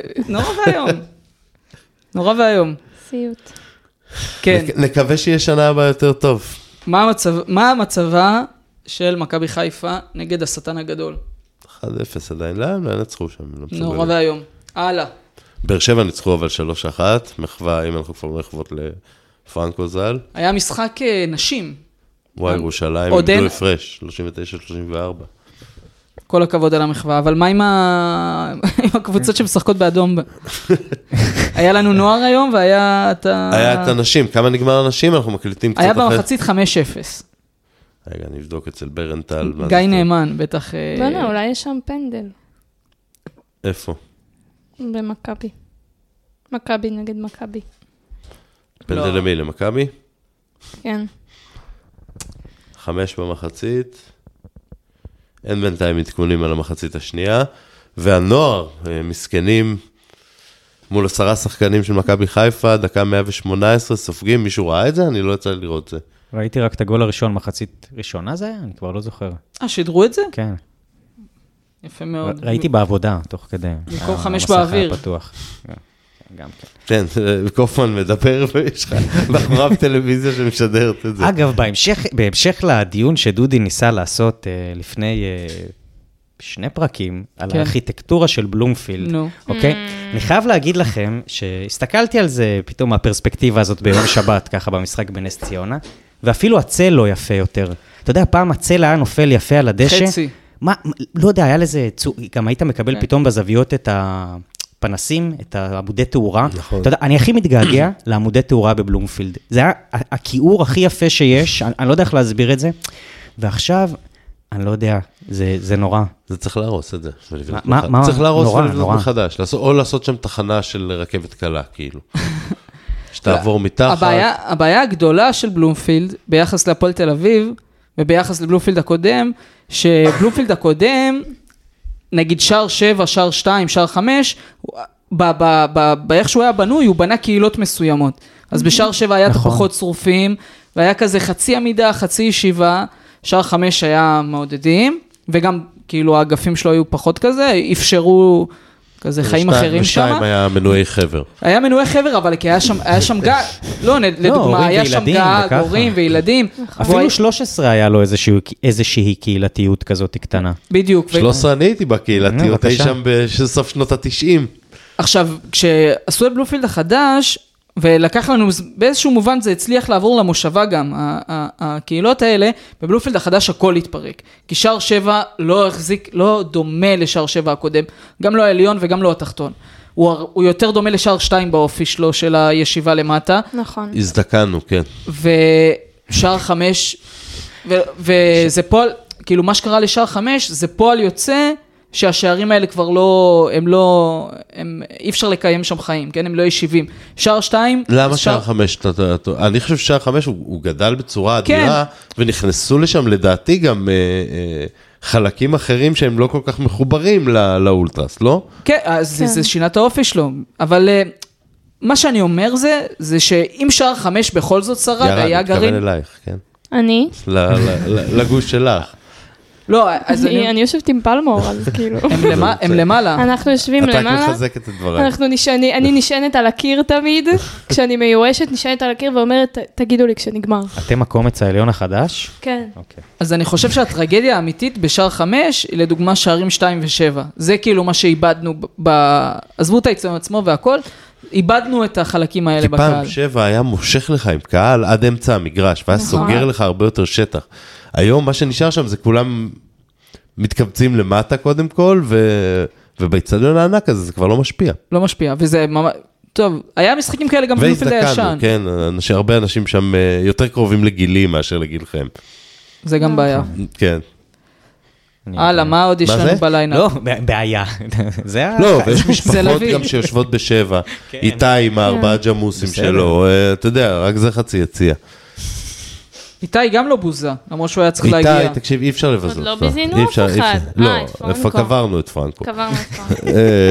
נורא והיום. סיוט. כן. נקווה שיהיה שנה הבאה יותר טוב. מה המצבה של מכבי חיפה נגד השטן הגדול? 1-0 עדיין, לא נצחו שם. נורא והיום. הלאה. באר שבע ניצחו אבל 3-1, מחווה, אם אנחנו כבר מחוות לפרנקו ז"ל. היה משחק נשים. וואי, ירושלים, איבדו הפרש, 39-34. כל הכבוד על המחווה, אבל מה עם הקבוצות שמשחקות באדום? היה לנו נוער היום, והיה את היה את הנשים, כמה נגמר הנשים? אנחנו מקליטים קצת אחרי. היה במחצית 5-0. רגע, נבדוק אצל ברנטל. גיא נאמן, בטח. לא, אולי יש שם פנדל. איפה? במכבי. מכבי נגד מכבי. פנדל למי? למכבי? כן. 5 במחצית. אין בינתיים עדכונים על המחצית השנייה. והנוער, מסכנים, מול 10 שחקנים של מכבי חיפה, דקה 118, סופגים. מישהו ראה את זה? אני לא יצא לראות את זה. ראיתי רק את הגול הראשון, מחצית ראשונה זה היה? אני כבר לא זוכר. שידרו את זה? כן. יפה מאוד. ראיתי בעבודה, תוך כדי. במקום 5 באוויר. המסך היה פתוח. גם כן, כן. קופמן מדבר, ויש לך בחוריו טלוויזיה שמשדרת את זה. אגב, בהמשך לדיון שדודי ניסה לעשות לפני 2 פרקים, על הארכיטקטורה של בלומפילד, אוקיי? אני חייב להגיד לכם שהסתכלתי על זה פתאום מהפרספקטיבה הזאת ביום שבת, ככה במשחק בנס ציונה, ואפילו הצל לא יפה יותר. אתה יודע, פעם הצל היה נופל יפה על הדשא. חצי. לא יודע, היה לזה, גם היית מקבל פתאום בזוויות את הפנסים, את העמודי תאורה. נכון. אתה יודע, אני הכי מתגעגע לעמודי תאורה בבלומפילד. זה היה הכיעור הכי יפה שיש, אני לא יודע איך להסביר את זה, ועכשיו, אני לא יודע, זה נורא. זה צריך להרוס את זה. מה? צריך להרוס ולבנות נורא. מחדש, או לעשות שם תחנה של רכבת קלה, כאילו. שתעבור מתחת. הבעיה הגדולה של בלומפילד, ביחס להפועל תל אביב, וביחס לבלומפילד הקודם, שבלומפילד הקודם, נגיד שער 7, שער 2, שער 5, באיך שהוא היה בנוי, הוא בנה קהילות מסוימות. אז בשער 7 היה פחות שרופים, והיה כזה חצי עמידה, חצי ישיבה, שער 5 היה מעודדים, וגם כאילו האגפים שלו היו פחות כזה, אפשרו כזה חיים אחרים שם. ושתיים היה מנועי חבר. היה מנועי חבר, אבל כי היה שם גג, לא, לדוגמה, היה שם גג, הורים וילדים. אפילו 13 היה לו איזושהי קהילתיות כזאת קטנה. בדיוק. 13 אני הייתי בקהילתיות, הייתי שם בסוף שנות ה-90. עכשיו, כשעשו את בלומפילד החדש, ולקח לנו, באיזשהו מובן זה הצליח לעבור למושבה גם, הקהילות האלה, בבלומפילד החדש הכל התפרק, כי שער 7 לא החזיק, לא דומה לשער 7 הקודם, גם לא העליון וגם לא התחתון, הוא יותר דומה לשער 2 באופי שלו של הישיבה למטה. נכון. הזדקנו, כן. ושער 5, וזה פועל, כאילו מה שקרה לשער 5, זה פועל יוצא, שהשערים האלה כבר לא, אי אפשר לקיים שם חיים, כן? הם לא ישיבים. שער 2... למה שער 5? אני חושב ששער 5 הוא גדל בצורה אדירה, ונכנסו לשם לדעתי גם חלקים אחרים שהם לא כל כך מחוברים לאולטרס, לא? כן, אז זה שינה את האופי שלו, אבל מה שאני אומר זה שאם שער 5 בכל זאת שרד, היה גרעין... ירד, מתכוון אלייך, כן. אני? לגוש שלך. לא, אז אני יושבת עם פלמור, אז כאילו... הם למעלה. אנחנו יושבים למעלה. אתה מחזקת את דבריי. אני נשענת על הקיר תמיד, כשאני מיואשת, נשענת על הקיר ואומרת, תגידו לי כשנגמר. אתם הקומץ העליון החדש? כן. אז אני חושב שהטרגדיה האמיתית בשער 5, היא לדוגמה שערים 2 ו-7. זה כאילו מה שאיבדנו, עזבו את האיצטדיון עצמו והכל, איבדנו את החלקים האלה בקהל. כי פעם 7 היה מושך לך עם קהל עד אמצע המגרש, והיה סוגר לך הרבה יותר שטח. היום מה שנשאר שם זה כולם מתקבצים למטה קודם כל, ובאיצטדיון הענק הזה זה כבר לא משפיע. לא משפיע, וזה ממש... טוב, היה משחקים כאלה גם בנופילד הישן. כן, הרבה אנשים שם יותר קרובים לגילי מאשר לגילכם. זה גם בעיה. כן. הלאה, מה עוד יש לנו בליינאפ? לא, בעיה. לא, ויש משפחות גם שיושבות בשבע. איתי עם 4 ג'מוסים שלו, אתה יודע, רק זה חצי יציע. איתי גם לא בוזה, למרות שהוא היה צריך להגיע. איתי, תקשיב, אי אפשר לבזות. עוד לא ביזינו אף אחד. לא, איפה קברנו את פרנקו. קברנו את פרנקו.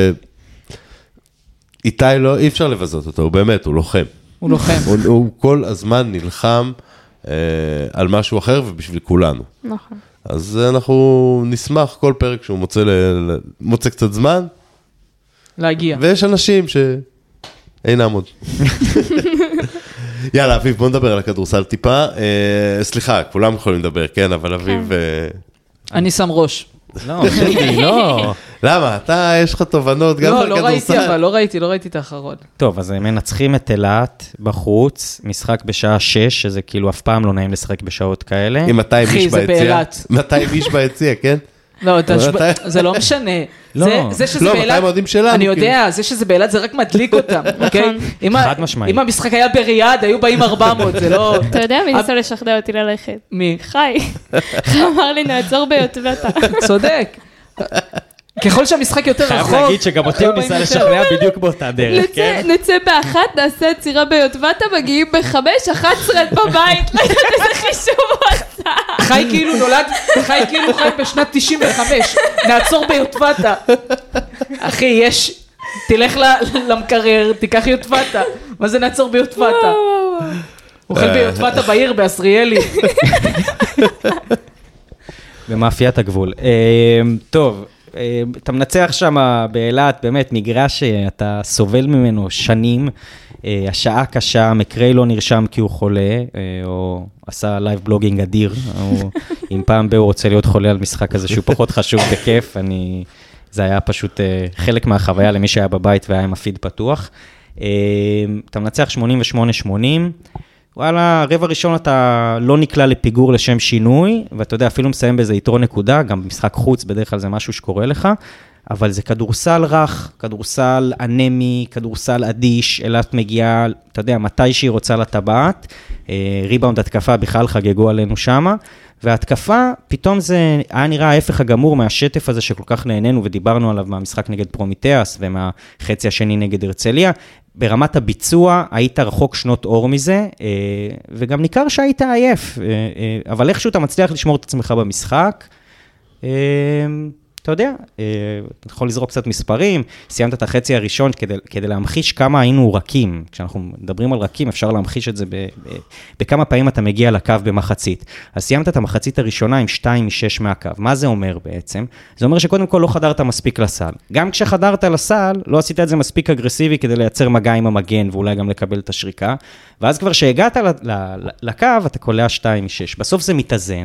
איתי לא, אי אפשר לבזות אותו, הוא באמת, הוא לוחם. הוא לוחם. הוא כל הזמן נלחם על משהו אחר ובשביל כולנו. נכון. אז אנחנו נשמח כל פרק שהוא מוצא קצת זמן. להגיע. ויש אנשים שאינם עוד. יאללה, אביב, בוא נדבר על הכדורסל טיפה. סליחה, כולם יכולים לדבר, כן, אבל אביב... אני שם ראש. לא, לא. למה? אתה, יש לך תובנות גם על כדורסל. לא ראיתי את האחרון. טוב, אז הם מנצחים את אילת בחוץ, משחק בשעה 6, שזה כאילו אף פעם לא נעים לשחק בשעות כאלה. עם 200 איש ביציע. 200 איש ביציע, כן? לא, זה לא משנה. זה שזה באילת, אני יודע, זה שזה באילת זה רק מדליק אותם, אוקיי? חד משמעי. אם המשחק היה בריאד, היו באים 400, זה לא... אתה יודע מי ניסה לשכנע אותי ללכת? מי? חי. אמר לי, נעצור ביוטבתה. צודק. ככל שהמשחק יותר רחוק... חייב להגיד שגם אותי הוא ניסה לשכנע בדיוק באותה דרך, כן? נצא ב1, נעשה צירה ביוטבתה, מגיעים ב5, 11 בבית, לא יודעת איזה חישוב הוא עשה. חי כאילו נולד, חי בשנת 95, נעצור ביוטבתה. אחי, יש... תלך למקרר, תיקח יוטבתה. מה זה נעצור ביוטבתה? אוכל ביוטבתה בעיר, בעשריאלי. במאפיית הגבול. טוב, אתה מנצח שם באילת, באמת מגרש שאתה סובל ממנו שנים, השעה קשה, מקרי לא נרשם כי הוא חולה, או עשה לייב בלוגינג אדיר, או אם פעם הוא רוצה להיות חולה על משחק הזה שהוא פחות חשוב בכיף, זה היה פשוט חלק מהחוויה למי שהיה בבית והיה עם הפיד פתוח. אתה מנצח 88-80, וואלה, רבע ראשון אתה לא נקלע לפיגור לשם שינוי, ואתה יודע, אפילו מסיים באיזה יתרון נקודה, גם במשחק חוץ, בדרך כלל זה משהו שקורה לך, אבל זה כדורסל רך, כדורסל אנמי, כדורסל אדיש, אילת מגיעה, אתה יודע, מתי שהיא רוצה לטבעת, ריבאונד התקפה בכלל חגגו עלינו שמה, וההתקפה, פתאום זה היה נראה ההפך הגמור מהשטף הזה שכל כך נהנינו, ודיברנו עליו מהמשחק נגד פרומיתאס, ומהחצי השני נגד הרצליה, ברמת הביצוע היית רחוק שנות אור מזה, וגם ניכר שהיית עייף, אבל איכשהו אתה מצליח לשמור את עצמך במשחק, אתה יודע, אתה יכול לזרוק קצת מספרים, סיימת את החצי הראשון כדי להמחיש כמה היינו רכים, כשאנחנו מדברים על רכים אפשר להמחיש את זה בכמה פעמים אתה מגיע לקו במחצית, אז סיימת את המחצית הראשונה עם 2 מ-6 מהקו, מה זה אומר בעצם? זה אומר שקודם כל לא חדרת מספיק לסל, גם כשחדרת לסל לא עשית את זה מספיק אגרסיבי כדי לייצר מגע עם המגן ואולי גם לקבל את השריקה, ואז כבר שהגעת לקו אתה קולע 2 מ-6, בסוף זה מתאזן,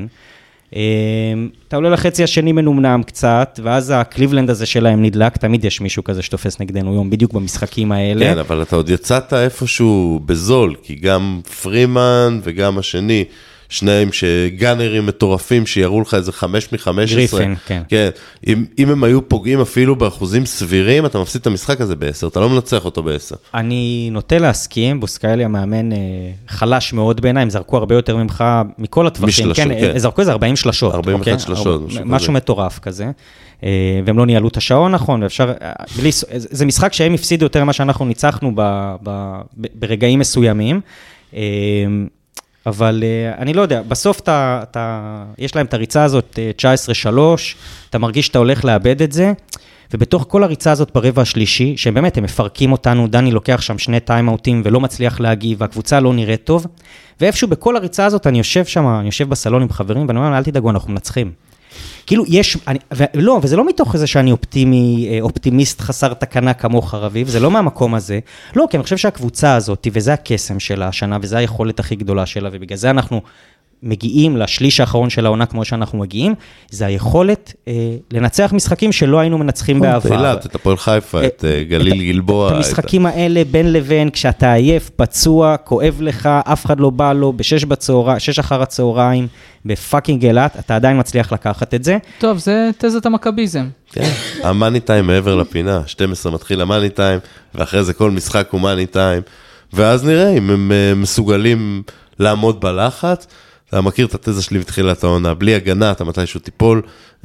אתה עולה לחצי השני מנומנם קצת, ואז הקליבלנד הזה שלהם נדלק, תמיד יש מישהו כזה שתופס נגדנו יום, בדיוק במשחקים האלה. כן, אבל אתה עוד יצאת איפשהו בזול, כי גם פרימן וגם השני, שניהם שגאנרים מטורפים, שיראו לך איזה 5 מ-15. גריפין, כן. כן, אם הם היו פוגעים אפילו באחוזים סבירים, אתה מפסיד את המשחק הזה ב-10, אתה לא מנצח אותו ב-10. אני נוטה להסכים, בוסקאלי המאמן חלש מאוד בעיניי, הם זרקו הרבה יותר ממך, מכל הטווחים, כן, זרקו איזה 40 שלשות. 41 שלשות. משהו מטורף כזה, והם לא ניהלו את השעון נכון, ואפשר, זה משחק שהם הפסידו יותר ממה שאנחנו ניצחנו ברגעים מסוימים, אבל אני לא יודע, בסוף יש להם את הריצה הזאת 19-3, אתה מרגיש שאתה הולך לאבד את זה, ובתוך כל הריצה הזאת ברבע השלישי, שהם באמת, הם מפרקים אותנו, דני לוקח שם 2 טיימאוטים ולא מצליח להגיב, והקבוצה לא נראית טוב, ואיפשהו בכל הריצה הזאת אני יושב שם, אני יושב בסלון עם חברים, ואני אומר, אל תדאגו, אנחנו מנצחים. כאילו יש, לא, וזה לא מתוך איזה שאני אופטימיסט חסר תקנה כמוך רביב, זה לא מהמקום הזה, לא, כי אני חושב שהקבוצה הזאת, וזה הקסם שלה השנה, וזה היכולת הכי גדולה שלה, ובגלל זה אנחנו מגיעים לשליש האחרון של העונה כמו שאנחנו מגיעים, זה היכולת לנצח משחקים שלא היינו מנצחים בעבר. אילת, את הפועל חיפה, את גליל גלבוע. את המשחקים האלה בין לבין, כשאתה עייף, פצוע, כואב לך, אף אחד לא בא לו, ב6 אחר הצהריים, בפאקינג אילת, אתה עדיין מצליח לקחת את זה. טוב, זה תזת המכביזם. כן, המאני טיים מעבר לפינה, 12 מתחיל המאני טיים, ואחרי זה כל משחק הוא מאני טיים, ואז נראה אם הם מסוגלים לעמוד בלחץ. אתה מכיר את התזה שלי בתחילת העונה, בלי הגנה, אתה מתישהו תיפול,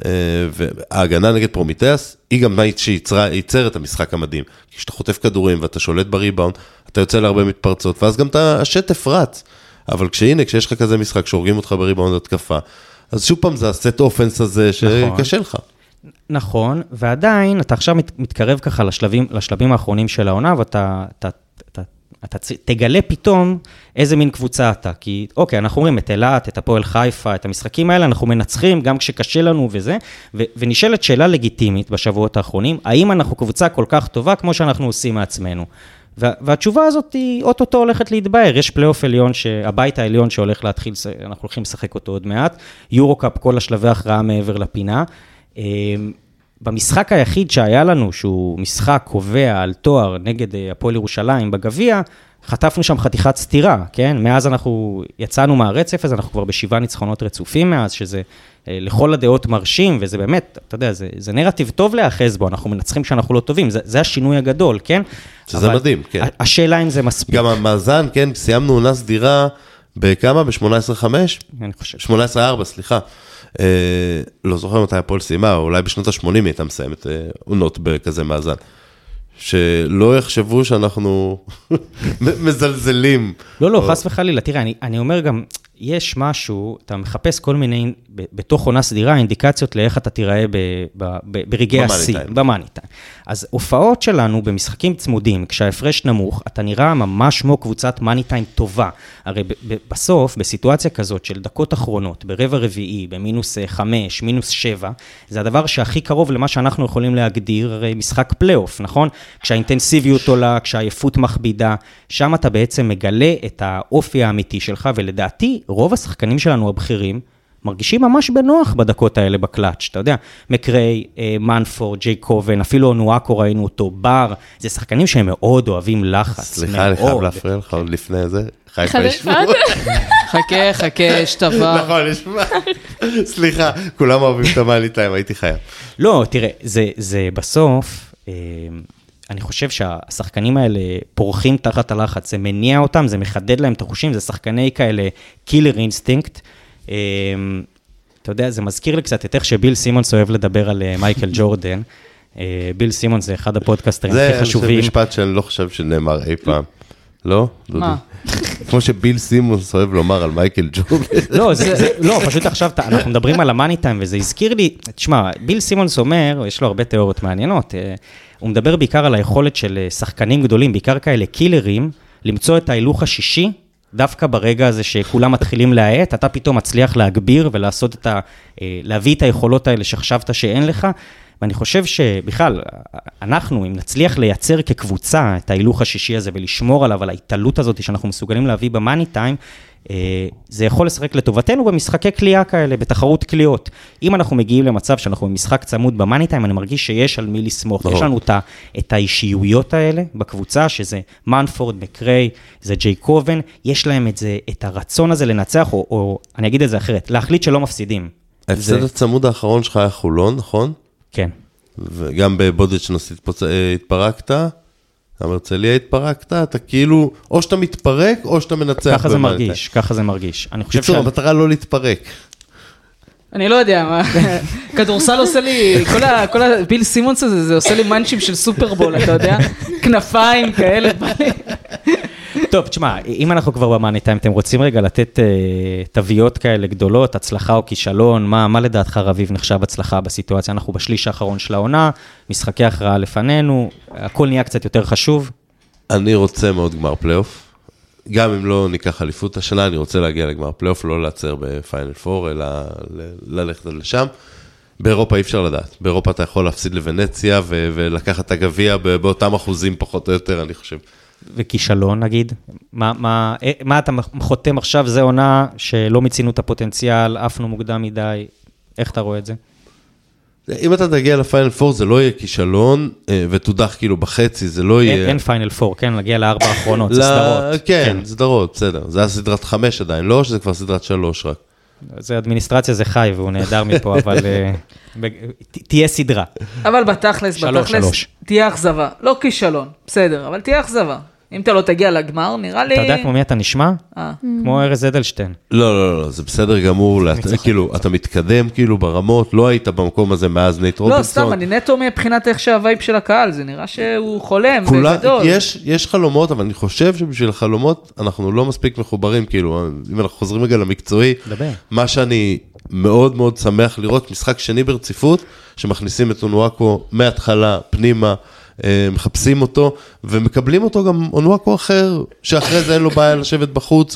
וההגנה נגד פרומיטאס, היא גם שייצר את המשחק המדהים. כי כשאתה חוטף כדורים ואתה שולט בריבאונד, אתה יוצא להרבה מתפרצות, ואז גם השטף רץ. אבל כשיש לך כזה משחק שהורגים אותך בריבאונד התקפה, אז שוב פעם זה הסט אופנס הזה שקשה לך. נכון, ועדיין אתה עכשיו מתקרב ככה לשלבים האחרונים של העונה, ואתה תגלה פתאום איזה מין קבוצה אתה, כי אוקיי, אנחנו אומרים את אילת, את הפועל חיפה, את המשחקים האלה, אנחנו מנצחים גם כשקשה לנו וזה, ונשאלת שאלה לגיטימית בשבועות האחרונים, האם אנחנו קבוצה כל כך טובה כמו שאנחנו עושים מעצמנו? והתשובה הזאת היא אוטוטו הולכת להתבהר, יש פלייאוף עליון, הבית העליון שהולך להתחיל, אנחנו הולכים לשחק אותו עוד מעט, יורוקאפ, כל השלבי הכרעה מעבר לפינה, במשחק היחיד שהיה לנו, שהוא משחק קובע על תואר נגד הפועל ירושלים בגביע, חטפנו שם חתיכת סתירה, כן? מאז אנחנו יצאנו מהרצף, אז אנחנו כבר ב7 ניצחונות רצופים מאז, שזה לכל הדעות מרשים, וזה באמת, אתה יודע, זה נרטיב טוב להאחז בו, אנחנו מנצחים שאנחנו לא טובים, זה השינוי הגדול, כן? שזה מדהים, כן. השאלה אם זה מספיק. גם המאזן, כן, סיימנו עונה סדירה בכמה? ב-18-5? אני חושב. 18-4, סליחה. לא זוכר מתי הפועל סיימה, אולי בשנות ה-80 הייתה מסיימת עונות בכזה מאזן. שלא יחשבו שאנחנו מזלזלים. לא, חס וחלילה. תראה, אני אומר גם, יש משהו, אתה מחפש כל מיני, בתוך עונה סדירה, אינדיקציות לאיך אתה תיראה ברגעי השיא, במאניטיים. אז הופעות שלנו במשחקים צמודים, כשההפרש נמוך, אתה נראה ממש כמו קבוצת מאניטיים טובה. הרי בסוף, בסיטואציה כזאת של דקות אחרונות, ברבע רביעי, במינוס 5, מינוס 7, זה הדבר שהכי קרוב למה שאנחנו יכולים להגדיר, הרי משחק פלייאוף, נכון? כשהאינטנסיביות עולה, כשהעייפות מכבידה, שם אתה בעצם מגלה את האופי האמיתי שלך, ולדעתי, רוב השחקנים שלנו הבכירים, מרגישים ממש בנוח בדקות האלה בקלאץ', אתה יודע, מקריי, מנפורד, ג'יי קובן, אפילו אונואקו ראינו אותו, בר, זה שחקנים שהם מאוד אוהבים לחץ. סליחה, אני חייב להפריע לך עוד לפני זה, חיפה ישמע. חכה, שתבע. נכון, ישמע. סליחה, כולם אוהבים את המאניטיים, הייתי חייב. לא, תראה, זה בסוף, אני חושב שהשחקנים האלה פורחים תחת הלחץ, זה מניע אותם, זה מחדד להם את החושים, זה שחקני כאלה קילר אינסטינקט, אתה יודע, זה מזכיר לי קצת את איך שביל סימונס אוהב לדבר על מייקל ג'ורדן, ביל סימונס זה אחד הפודקאסטרים הכי חשובים. זה משפט שאני לא חושב שנאמר אי פעם, לא? מה? כמו שביל סימונס אוהב לומר על מייקל ג'ורדן. לא, פשוט עכשיו אנחנו מדברים על המאני טיים, וזה הזכיר לי, תשמע, ביל סימונס אומר, יש לו הרבה תיאוריות מעניינות, הוא מדבר בעיקר על היכולת של שחקנים גדולים, בעיקר כאלה קילרים, למצוא את ההילוך השישי, דווקא ברגע הזה שכולם מתחילים להעט, אתה פתאום מצליח להגביר ולעשות להביא את היכולות האלה שחשבת שאין לך, ואני חושב שבכלל, אנחנו, אם נצליח לייצר כקבוצה את ההילוך השישי הזה ולשמור עליו, על ההתעלות הזאת שאנחנו מסוגלים להביא במאני טיים, זה יכול לשחק לטובתנו במשחקי קליעה כאלה, בתחרות קליעות. אם אנחנו מגיעים למצב שאנחנו במשחק צמוד במאני טיים, אני מרגיש שיש על מי לסמוך. יש לנו את האישיויות האלה בקבוצה, שזה מנפורד, מקריי, זה ג'יי קובן, יש להם את הרצון הזה לנצח, או אני אגיד את זה אחרת, להחליט שלא מפסידים. ההפסד הצמוד האחרון שלך היה חולון, נכון? כן. וגם בבודדשנוס התפרקת, המרצליה התפרקת, אתה כאילו, או שאתה מתפרק, או שאתה מנצח. ככה זה מרגיש. קיצור, המטרה לא להתפרק. אני לא יודע, מה, כדורסל עושה לי, כל הביל סימונס הזה, זה עושה לי מנצ'ים של סופרבול, אתה יודע? כנפיים כאלה. טוב, תשמע, אם אנחנו כבר במאני טיים, אתם רוצים רגע לתת תוויות כאלה גדולות, הצלחה או כישלון, מה לדעתך רביב נחשב הצלחה בסיטואציה? אנחנו בשליש האחרון של העונה, משחקי הכרעה לפנינו, הכל נהיה קצת יותר חשוב. אני רוצה מאוד גמר פלייאוף, גם אם לא ניקח אליפות השנה, אני רוצה להגיע לגמר פלייאוף, לא לעצר בפיינל פור, אלא ללכת לשם. באירופה אי אפשר לדעת, באירופה אתה יכול להפסיד לוונציה ולקחת את הגביע באותם אחוזים פחות או יותר, אני חושב. וכישלון נגיד, מה אתה חותם עכשיו, זה עונה שלא מצינו את הפוטנציאל, עפנו מוקדם מדי, איך אתה רואה את זה? אם אתה תגיע לפיינל פור, זה לא יהיה כישלון, ותודח כאילו בחצי, זה לא יהיה... אין פיינל פור, כן, נגיע לארבע האחרונות, זה סדרות. כן, סדרות, בסדר. זה היה סדרת 5 עדיין, לא שזה כבר סדרת 3 רק. זה אדמיניסטרציה, זה חי, והוא נהדר מפה, אבל תהיה סדרה. אבל בתכלס, תהיה אכזבה. לא כישלון, בסדר, אבל תהיה אכזבה. אם אתה לא תגיע לגמר, נראה לי... אתה יודע כמו מי אתה נשמע? כמו ארז אדלשטיין. לא, זה בסדר גמור, כאילו, אתה מתקדם כאילו ברמות, לא היית במקום הזה מאז נייט רובינסון. לא, סתם, אני נטו מבחינת איך שהווייב של הקהל, זה נראה שהוא חולם וגדול. יש חלומות, אבל אני חושב שבשביל החלומות, אנחנו לא מספיק מחוברים, כאילו, אם אנחנו חוזרים רגע למקצועי, מה שאני מאוד מאוד שמח לראות, משחק שני ברציפות, שמכניסים את אונואקו מההתחלה, פנימה, מחפשים אותו, ומקבלים אותו גם אונואקו אחר, שאחרי זה אין לו בעיה לשבת בחוץ,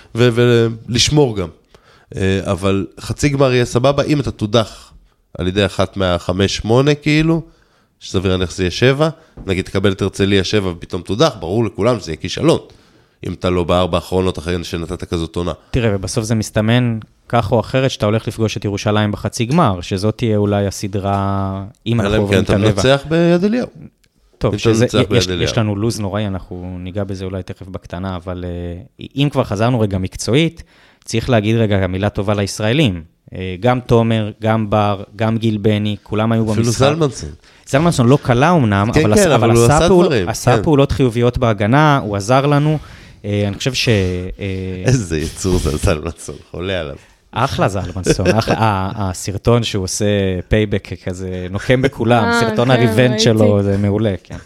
ולשמור גם. אבל חצי גמר יהיה סבבה, אם אתה תודח על ידי אחת מה-5-8 כאילו, שסביר להניח זה יהיה 7, נגיד תקבל את הרצליה 7 ופתאום תודח, ברור לכולם שזה יהיה כישלון, אם אתה לא בארבע האחרונות אחרי שנתת כזאת עונה. תראה, ובסוף זה מסתמן כך או אחרת, שאתה הולך לפגוש את ירושלים בחצי גמר, שזאת תהיה אולי הסדרה, אם אנחנו עוברים את הלבע. אתה מנצח ביד אליהו. טוב, יש לנו לוז נוראי, אנחנו ניגע בזה אולי תכף בקטנה, אבל אם כבר חזרנו רגע מקצועית, צריך להגיד רגע מילה טובה לישראלים. גם תומר, גם בר, גם גיל בני, כולם היו במשחק. אפילו זלמנסון. זלמנסון לא קלה אומנם, אבל עשה פעולות חיוביות בהגנה, הוא עזר לנו. אני חושב איזה יצור זה זלמנסון, חולה עליו. אחלה זלמנסון, הסרטון שהוא עושה פייבק כזה, נוקם בכולם, סרטון הריבנט שלו, זה מעולה, כן.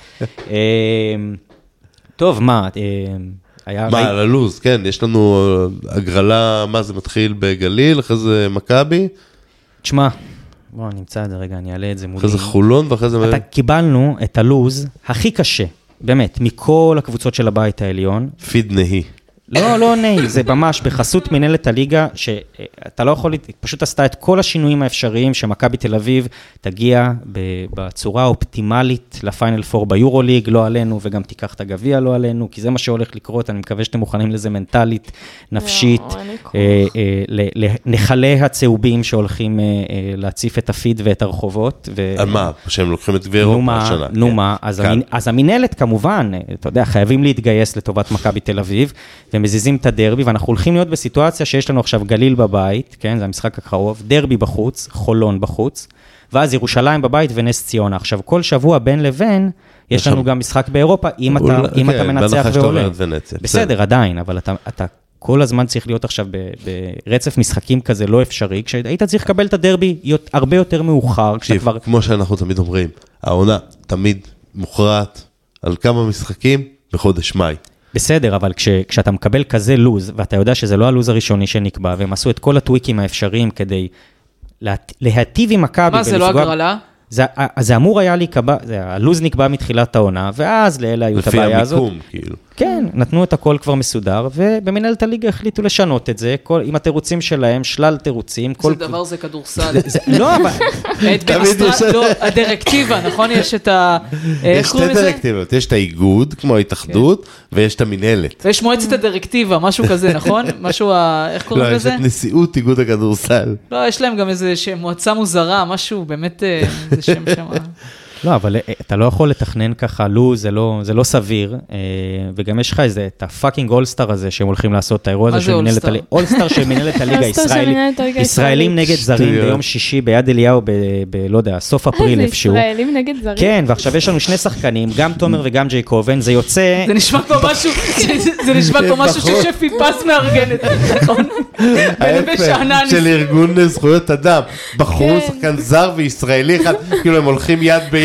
טוב, מה? מה, על הלוז, כן, יש לנו הגרלה, מה זה מתחיל בגליל, אחרי זה מכבי. תשמע, בואו נמצא את זה רגע, אני אעלה את זה מולי. אחרי זה חולון ואחרי זה... קיבלנו את הלוז הכי קשה, באמת, מכל הקבוצות של הבית העליון. פיד נהי. לא, זה ממש בחסות מנהלת הליגה, שאתה לא יכול, פשוט עשתה את כל השינויים האפשריים, שמכבי תל אביב תגיע בצורה האופטימלית לפיינל פור ביורוליג, לא עלינו, וגם תיקח את הגביע לא עלינו, כי זה מה שהולך לקרות, אני מקווה שאתם מוכנים לזה מנטלית, נפשית, נחלי הצהובים שהולכים להציף את הפיד ואת הרחובות. על מה? שהם לוקחים את גביע אירופה השנה. נו מה, אז המנהלת כמובן, אתה יודע, חייבים להתגייס לטובת מכבי תל אביב, ומזיזים את הדרבי, ואנחנו הולכים להיות בסיטואציה שיש לנו עכשיו גליל בבית, כן, זה המשחק הקרוב, דרבי בחוץ, חולון בחוץ, ואז ירושלים בבית ונס ציונה. עכשיו, כל שבוע בין לבין, יש לנו גם משחק באירופה, אם אתה מנצח ועולה. בסדר, עדיין, אבל אתה כל הזמן צריך להיות עכשיו ברצף משחקים כזה לא אפשרי, כשהיית צריך לקבל את הדרבי הרבה יותר מאוחר, כמו שאנחנו תמיד אומרים, העונה תמיד מוכרעת על כמה משחקים בחודש מאי. בסדר, אבל כשאתה מקבל כזה לוז, ואתה יודע שזה לא הלוז הראשוני שנקבע, והם עשו את כל הטוויקים האפשריים כדי להטיב עם מכבי. מה, זה לא הגרלה? זה אמור היה להיקבע, הלוז נקבע מתחילת העונה, ואז לאלה היו את הבעיה הזאת. לפי המיקום, כאילו. כן, נתנו את הכל כבר מסודר, ובמנהלת הליגה החליטו לשנות את זה, עם התירוצים שלהם, שלל תירוצים. זה דבר זה כדורסל. לא, אבל... הדירקטיבה, נכון? יש את ה... יש שתי דירקטיבות, יש את האיגוד, כמו ההתאחדות, ויש את המנהלת. ויש מועצת הדירקטיבה, משהו כזה, נכון? משהו, איך קוראים לזה? לא, יש את נשיאות איגוד הכדורסל. לא, יש להם גם איזה מועצה מוזרה, משהו, באמת, איזה שם שם. לא, אבל אתה לא יכול לתכנן ככה, זה לא סביר, וגם יש לך איזה, את הפאקינג אולסטאר הזה, שהם הולכים לעשות את האירוע הזה, אולסטאר של מנהלת הליגה הישראלית, ישראלים נגד זרים ביום שישי ביד אליהו, לא יודע, סוף אפריל איפשהו. ישראלים נגד זרים. כן, ועכשיו יש לנו שני שחקנים, גם תומר וגם ג'ייקובן, זה יוצא... זה נשמע כמו משהו ששפי פס מארגנת, נכון? ההפך של ארגון זכויות אדם, בחרו שחקן זר וישראלי אחד, כאילו הם הולכים יד ביד.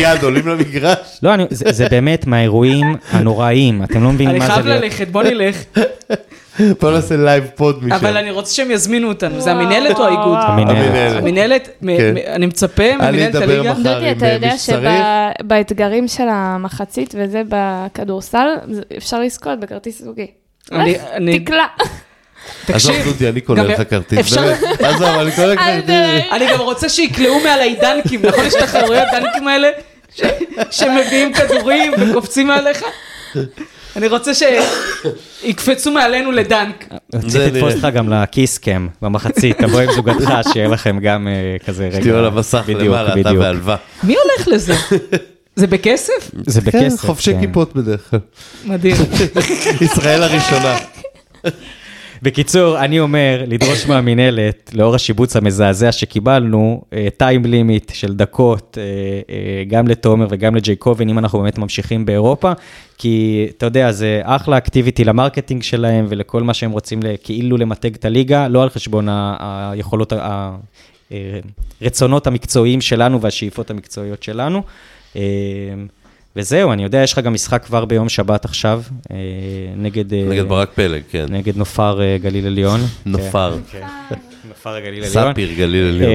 מיד עולים למגרש. לא, זה באמת מהאירועים הנוראים, אתם לא מבינים מה זה. אני חייב ללכת, בוא נלך. בוא נעשה לייב פוד משם. אבל אני רוצה שהם יזמינו אותנו, זה המנהלת או האיגוד? המנהלת, אני מצפה, מנהלת הליגה. דודי, אתה יודע שבאתגרים של המחצית וזה בכדורסל, אפשר לזכות בכרטיס זוגי. תקלה. עזוב דודי, אני קונה לך כרטיס. עזוב, אני קונה כרטיס. אני גם רוצה שיקלעו מעלי דנקים, נכון? יש את החרויות דנקים האלה, שמביאים כדורים וקופצים מעליך? אני רוצה שיקפצו מעלינו לדנק. רציתי לתפוס אותך גם לקיסקם במחצית, תבוא עם זוגתך, שיהיה לכם גם כזה רגע. שתהיו על המסך למעלה, אתה בהלווה. מי הולך לזה? זה בכסף? זה בכסף, כן. חופשי כיפות בדרך כלל. מדהים. ישראל הראשונה. בקיצור, אני אומר, לדרוש מהמנהלת, לאור השיבוץ המזעזע שקיבלנו, טיים לימיט של דקות, גם לתומר וגם לג'ייקובן, אם אנחנו באמת ממשיכים באירופה, כי אתה יודע, זה אחלה אקטיביטי למרקטינג שלהם, ולכל מה שהם רוצים כאילו למתג את הליגה, לא על חשבון היכולות, הרצונות המקצועיים שלנו, והשאיפות המקצועיות שלנו. וזהו, אני יודע, יש לך גם משחק כבר ביום שבת עכשיו, נגד ברק פלג, כן. נגד נופר גליל עליון. נופר. נופר גליל עליון. ספיר גליל עליון.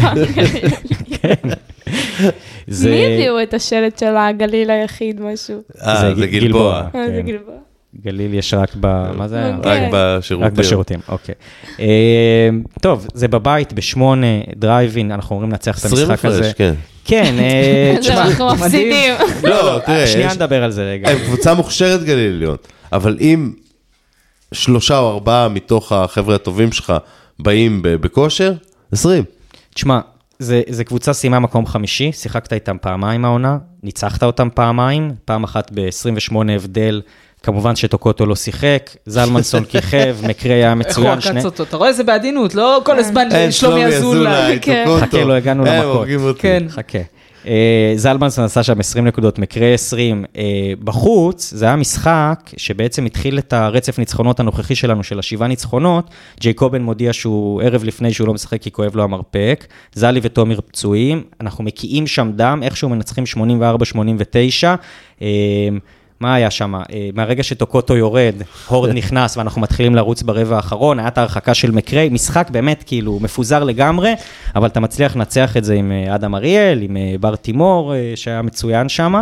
מי הביאו את השלט של הגליל היחיד, משהו? זה גלבוע. זה גלבוע. גליל יש רק מה זה היה? רק בשירותים. רק בשירותים, אוקיי. טוב, זה בבית, ב8 דרייבין, אנחנו אומרים לנצח את המשחק הזה. 20 הפרש, כן. כן, אנחנו מפסידים. לא, תראה, שנייה נדבר על זה רגע. הם קבוצה מוכשרת גליל עליון, אבל אם 3 או 4 מתוך החבר'ה הטובים שלך באים בכושר, 20. תשמע, זה קבוצה סיימה מקום 5, שיחקת איתם פעמיים העונה, ניצחת אותם פעמיים, פעם אחת ב-28 הבדל, כמובן שטוקוטו לא שיחק, זלמנסון כיכב, מקרי היה מצוין. איך הוא עקץ אותו? אתה רואה איזה בעדינות, לא כל הזמן שלומי אזולאי. חכה, לא הגענו למכות. כן. חכה. זלמנסון עשה שם 20 נקודות, מקרי 20. בחוץ, זה היה משחק שבעצם התחיל את הרצף ניצחונות הנוכחי שלנו, של 7 ניצחונות. ג'ייקובן מודיע שהוא ערב לפני שהוא לא משחק, כי כואב לו המרפק. זלי ותומר פצועים, אנחנו מקיאים שם דם, איכשהו מנצחים 84-89. מה היה שם? מהרגע שטוקוטו יורד, הורד נכנס, ואנחנו מתחילים לרוץ ברבע האחרון, היה את ההרחקה של מקרי, משחק באמת כאילו מפוזר לגמרי, אבל אתה מצליח לנצח את זה עם אדם אריאל, עם בר תימור, שהיה מצוין שם.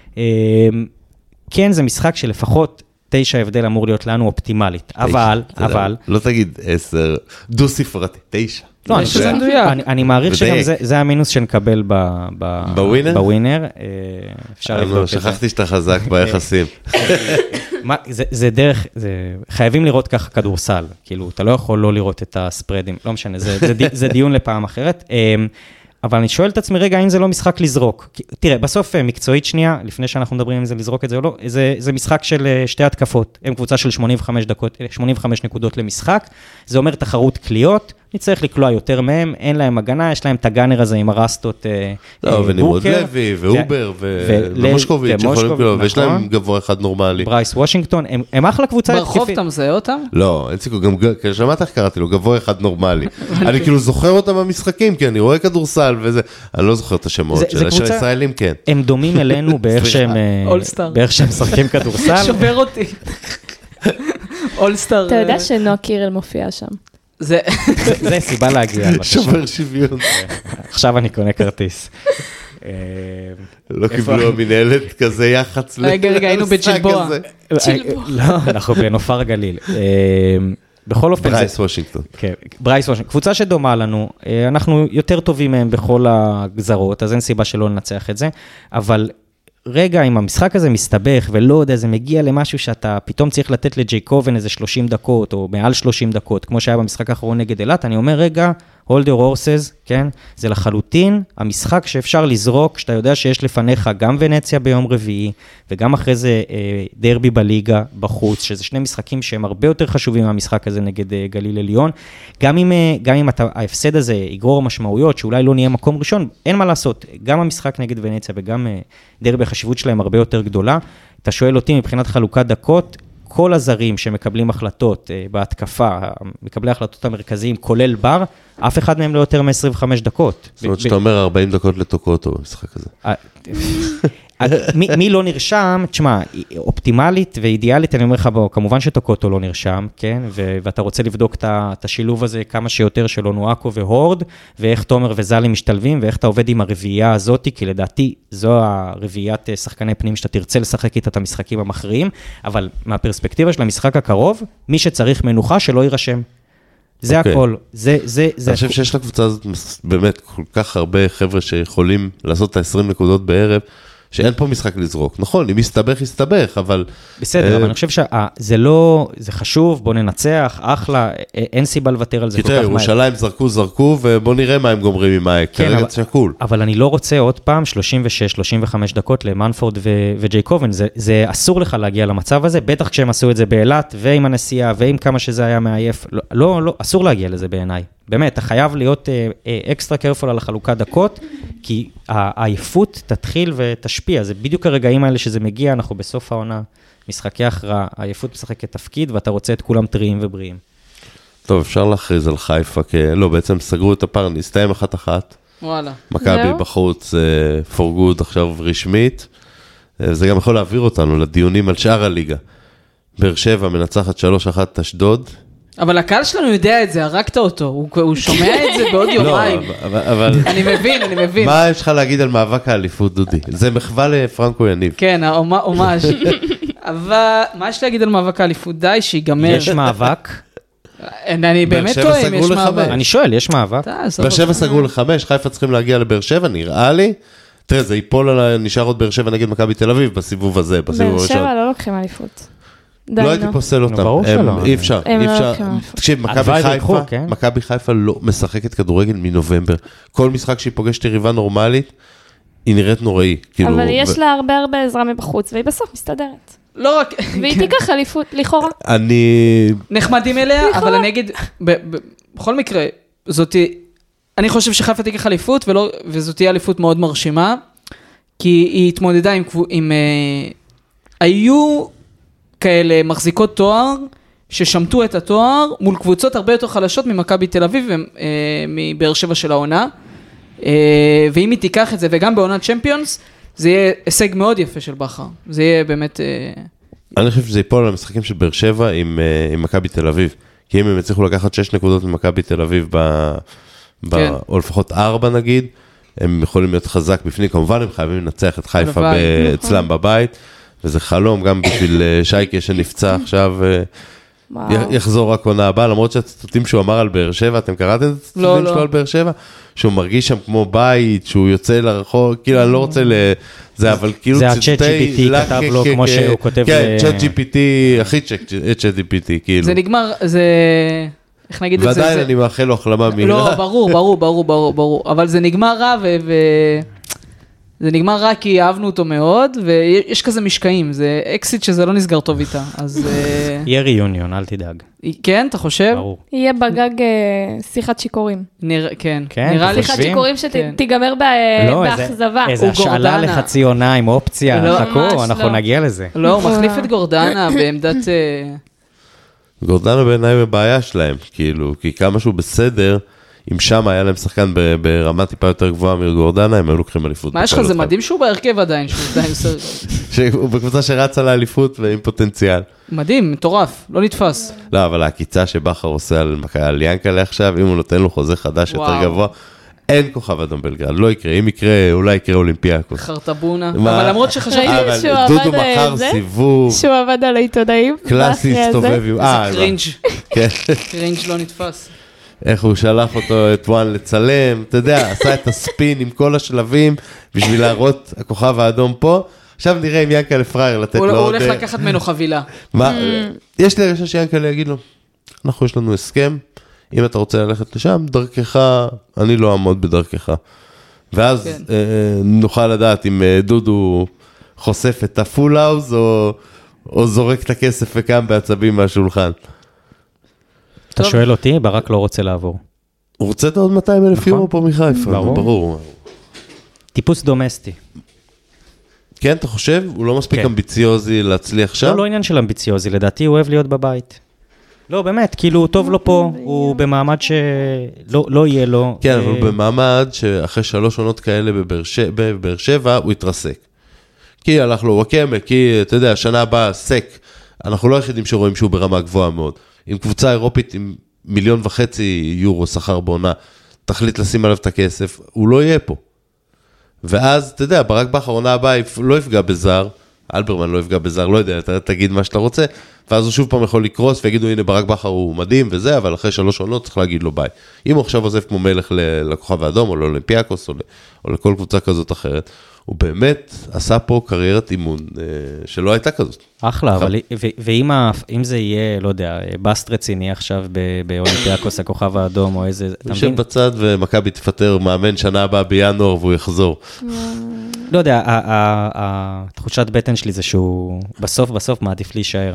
כן, זה משחק שלפחות 9 הבדל אמור להיות לנו אופטימלית, אבל... לא תגיד 10, דו ספרתי, 9. לא, אני מעריך שגם זה המינוס שנקבל בווינר. אפשר לבדוק את זה. שכחתי שאתה חזק ביחסים. זה דרך, חייבים לראות ככה כדורסל, כאילו, אתה לא יכול לא לראות את הספרדים, לא משנה, זה דיון לפעם אחרת. אבל אני שואל את עצמי רגע, האם זה לא משחק לזרוק? תראה, בסוף מקצועית שנייה, לפני שאנחנו מדברים אם זה לזרוק את זה או לא, זה משחק של 2 התקפות, הם קבוצה של 85 נקודות למשחק, זה אומר תחרות קליות, נצטרך לקלוע יותר מהם, אין להם הגנה, יש להם את הגאנר הזה עם הרסטות לא, ונמרוד לוי, ואובר, ומושקוביץ', ויש להם גבוה אחד נורמלי. ברייס וושינגטון, הם אחלה קבוצה התקפית. ברחוב אתה מזהה אותם? לא, אין סיכוי, גם שמעת איך קראתי לו, גבוה אחד נורמלי. אני כאילו זוכר אותם במשחקים, כי אני רואה כדורסל וזה, אני לא זוכר את השמות של הישראלים, כן. הם דומים אלינו באיך שהם משחקים כדורסל. שובר אותי. אולסטאר. אתה יודע שנועה קירל מופיע שם. זה סיבה להגיע. שובר שוויון. עכשיו אני קונה כרטיס. לא קיבלו המנהלת כזה יחץ. רגע, היינו בג'לבוע. לא, אנחנו בנופר גליל. בכל אופן... ברייס וושינגטון. כן, ברייס וושינגטון. קבוצה שדומה לנו, אנחנו יותר טובים מהם בכל הגזרות, אז אין סיבה שלא לנצח את זה, אבל רגע, אם המשחק הזה מסתבך, ולא יודע, זה מגיע למשהו שאתה פתאום צריך לתת לג'ייקובן איזה 30 דקות, או מעל 30 דקות, כמו שהיה במשחק האחרון נגד אלת, אני אומר, רגע, hold your horses, כן? זה לחלוטין המשחק שאפשר לזרוק, שאתה יודע שיש לפניך גם ונציה ביום רביעי, וגם אחרי זה דרבי בליגה בחוץ, שזה 2 משחקים שהם הרבה יותר חשובים מהמשחק הזה נגד גליל עליון, גם אם ההפסד הזה יגרור משמעויות, שאולי לא נהיה מקום ראשון, אין מה לעשות, גם המשחק נגד ונציה וגם דרבי החשיבות שלהם הרבה יותר גדולה, אתה שואל אותי מבחינת חלוקת דקות, כל הזרים שמקבלים החלטות בהתקפה, מקבלי החלטות המרכזיים, כולל בר, אף אחד מהם לא יותר מ-25 דקות. זאת אומרת שאתה אומר 40 דקות לטוקוטו במשחק הזה. מי לא נרשם, תשמע, אופטימלית ואידיאלית, אני אומר לך, כמובן שטוקוטו לא נרשם, כן? ואתה רוצה לבדוק את השילוב הזה כמה שיותר של אונואקו והורד, ואיך תומר וזלי משתלבים, ואיך אתה עובד עם הרביעייה הזאת, כי לדעתי זו הרביעיית שחקני פנים שאתה תרצה לשחק איתה את המשחקים המכריעים, אבל מהפרספקטיבה של המשחק הקרוב, מי שצריך מנוחה שלא יירשם. זה הכל, זה... אני חושב שיש לקבוצה הזאת באמת כל כך הרבה חבר'ה שיכולים לעשות את ה-20 נקודות בערב, שאין פה משחק לזרוק. נכון, אם יסתבך, אבל... בסדר, אבל אני חושב שזה לא... זה חשוב, בוא ננצח, אחלה, אין סיבה לוותר על זה כל כך מהר. ירושלים זרקו, ובוא נראה מה הם גומרים עם האק, כרגע שקול. אבל אני לא רוצה עוד פעם 36-35 דקות למנפורד וג'ייקובן, זה אסור לך להגיע למצב הזה, בטח כשהם עשו את זה באילת, ועם הנסיעה, ועם כמה שזה היה מעייף, לא, אסור להגיע לזה בעיניי. באמת, אתה חייב להיות אקסטרה קרפול על החלוקת דקות, כי העייפות תתחיל ותשפיע, זה בדיוק הרגעים האלה שזה מגיע, אנחנו בסוף העונה, משחקי הכרעה, העייפות משחקת תפקיד, ואתה רוצה את כולם טריים ובריאים. טוב, אפשר להכריז על חיפה, לא, בעצם סגרו את הפער, נסתיים 1-1. וואלה. מכבי בחוץ, for good עכשיו רשמית, זה גם יכול להעביר אותנו לדיונים על שאר הליגה. באר שבע מנצחת 3-1 אשדוד, אבל הקהל שלנו יודע את זה, הרגת אותו, הוא שומע את זה בעוד יומיים. אבל... אני מבין. מה יש לך להגיד על מאבק האליפות, דודי? זה מחווה לפרנקו יניב. כן, ממש. אבל מה יש להגיד על מאבק האליפות? די שיגמר. יש מאבק? אני באמת טועה אם יש מאבק. אני שואל, יש מאבק? באר שבע סגרו ל5, חיפה צריכים להגיע לבאר שבע, נראה לי. תראה, זה ייפול על נשאר עוד באר שבע נגד מכבי תל אביב בסיבוב הזה, בסיבוב הראשון. באר שבע לא לוקחים אליפות. לא הייתי פוסל אותם, אי אפשר, תקשיב, מכבי חיפה לא משחקת כדורגל מנובמבר, כל משחק שהיא פוגשת יריבה נורמלית, היא נראית נוראי. אבל יש לה הרבה עזרה מבחוץ, והיא בסוף מסתדרת. לא רק... והיא תיקח אליפות, לכאורה. נחמדים אליה, אבל אני אגיד, בכל מקרה, אני חושב שחיפה תיקח אליפות, וזאת תהיה אליפות מאוד מרשימה, כי היא התמודדה עם... היו... כאלה מחזיקות תואר, ששמטו את התואר מול קבוצות הרבה יותר חלשות ממכבי תל אביב ומבאר שבע של העונה. ואם היא תיקח את זה, וגם בעונת צ'מפיונס, זה יהיה הישג מאוד יפה של בכר. זה יהיה באמת... אני חושב שזה ייפול על המשחקים של באר שבע עם מכבי תל אביב. כי אם הם יצליחו לקחת 6 נקודות ממכבי תל אביב, או לפחות 4 נגיד, הם יכולים להיות חזק בפנים. כמובן הם חייבים לנצח את חיפה אצלם בבית. וזה חלום גם בשביל שייקה שנפצע עכשיו, יחזור רק עונה הבאה, למרות שהציטוטים שהוא אמר על באר שבע, אתם קראתם את הציטוטים שלו על באר שבע? שהוא מרגיש שם כמו בית, שהוא יוצא לרחוב, כאילו אני לא רוצה זה, אבל כאילו זה ה-ChatGPT כתב לו כמו שהוא כותב... כן, ChatGPT, הכי ChatGPT, כאילו. זה נגמר, זה... איך נגיד את זה? ועדיין אני מאחל לו החלמה מהירה. לא, ברור, אבל זה נגמר רע זה נגמר רק כי אהבנו אותו מאוד, ויש כזה משקעים, זה אקסיט שזה לא נסגר טוב איתה, אז... יהיה ריוניון, אל תדאג. כן, אתה חושב? ברור. יהיה בגג שיחת שיקורים. כן, נראה לי שיחת שיקורים שתיגמר באכזבה. איזה השאלה לחצי עונה עם אופציה, חכו, אנחנו נגיע לזה. לא, הוא מחליף את גורדנה בעמדת... גורדנה בעיניי בבעיה שלהם, כאילו, כי כמה שהוא בסדר... אם שם היה להם שחקן ברמה טיפה יותר גבוהה מגורדנה, הם היו לוקחים אליפות. מה יש לך? זה מדהים שהוא בהרכב עדיין, שהוא בקבוצה שרצה לאליפות ועם פוטנציאל. מדהים, מטורף, לא נתפס. לא, אבל הקיצה שבכר עושה על ינקלה עכשיו, אם הוא נותן לו חוזה חדש יותר גבוה, אין כוכב אדום בלגרד, לא יקרה, אם יקרה, אולי יקרה אולימפיאקוס. חרטבונה, אבל למרות שחשבתי... אבל דודו מחר סיבוב. שהוא עבד על העיתונאים. קלאסי סתובב. זה קרינג'. קרינג' לא נתפס. איך הוא שלח אותו את וואן לצלם, אתה יודע, עשה את הספין עם כל השלבים, בשביל להראות הכוכב האדום פה, עכשיו נראה אם ינקלה פרייר לתת לו עוד... הוא הולך לקחת ממנו חבילה. יש לי הרגשה שיינקלה יגיד לו, יש לנו הסכם, אם אתה רוצה ללכת לשם, דרכך, אני לא אעמוד בדרכך. ואז נוכל לדעת אם דודו חושף את הפול האוז, או זורק את הכסף וקם בעצבים מהשולחן. אתה שואל אותי, ברק לא רוצה לעבור. הוא רוצה את עוד 200,000 יורו פה מחיפה, ברור. טיפוס דומסטי. כן, אתה חושב? הוא לא מספיק אמביציוזי להצליח שם? לא עניין של אמביציוזי, לדעתי הוא אוהב להיות בבית. לא, באמת, כאילו, טוב לו פה, הוא במעמד שלא יהיה לו. כן, אבל במעמד שאחרי 3 עונות כאלה בבאר שבע, הוא התרסק. כי הלך לו וואקמה, כי, אתה יודע, השנה הבאה, סק, אנחנו לא היחידים שרואים שהוא ברמה גבוהה מאוד. עם קבוצה אירופית עם 1.5 מיליון יורו שכר בעונה, תחליט לשים עליו את הכסף, הוא לא יהיה פה. ואז, אתה יודע, ברק בכר, העונה הבאה לא יפגע בזר, אלברמן לא יפגע בזר, לא יודע, אתה תגיד מה שאתה רוצה, ואז הוא שוב פעם יכול לקרוס, ויגידו, הנה, ברק בכר הוא מדהים וזה, אבל אחרי 3 עונות צריך להגיד לו ביי. אם הוא עכשיו עוזב כמו מלך לכוכב האדום, או לאולימפיאקוס, או לכל קבוצה כזאת אחרת, הוא באמת עשה פה קריירת אימון שלא הייתה כזאת. אחלה, אבל ואם זה יהיה, לא יודע, בסט רציני עכשיו באולימפיאקוס, הכוכב האדום, או איזה, הוא יושב בצד ומכבי תפטר מאמן שנה הבאה בינואר, והוא יחזור. לא יודע, התחושת בטן שלי זה שהוא בסוף מעדיף להישאר.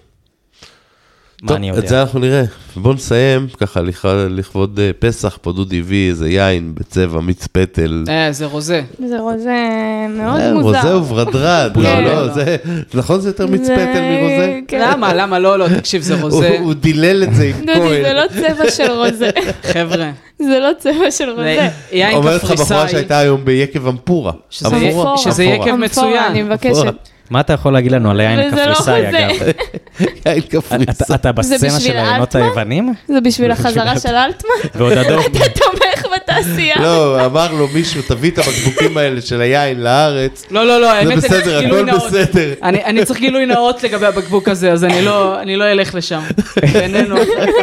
טוב, את זה אנחנו נראה. בואו נסיים, ככה, לכבוד פסח, פה דודי הביא איזה יין בצבע מיץ פטל. זה רוזה. זה רוזה מאוד מוזר. רוזה וברדרד, לא, זה, נכון זה יותר מיץ פטל מרוזה? למה, לא, תקשיב, זה רוזה. הוא דילל את זה עם כהן. דודי, זה לא צבע של רוזה. חבר'ה. זה לא צבע של רוזה. יין אומרת לך בחורה שהייתה היום ביקב אמפורה. שזה יקב מצוין. אני מבקשת. מה אתה יכול להגיד לנו על היין קפריסאי, אגב? יין קפריסאי. אתה בסצנה של העיינות היוונים? זה בשביל החזרה של אלטמן? ועוד הדור. אתה תומך בתעשייה. לא, אמר לו מישהו, תביא את הבקבוקים האלה של היין לארץ. לא, האמת, זה בסדר, הכל בסדר. אני צריך גילוי נאות לגבי הבקבוק הזה, אז אני לא אלך לשם. בינינו.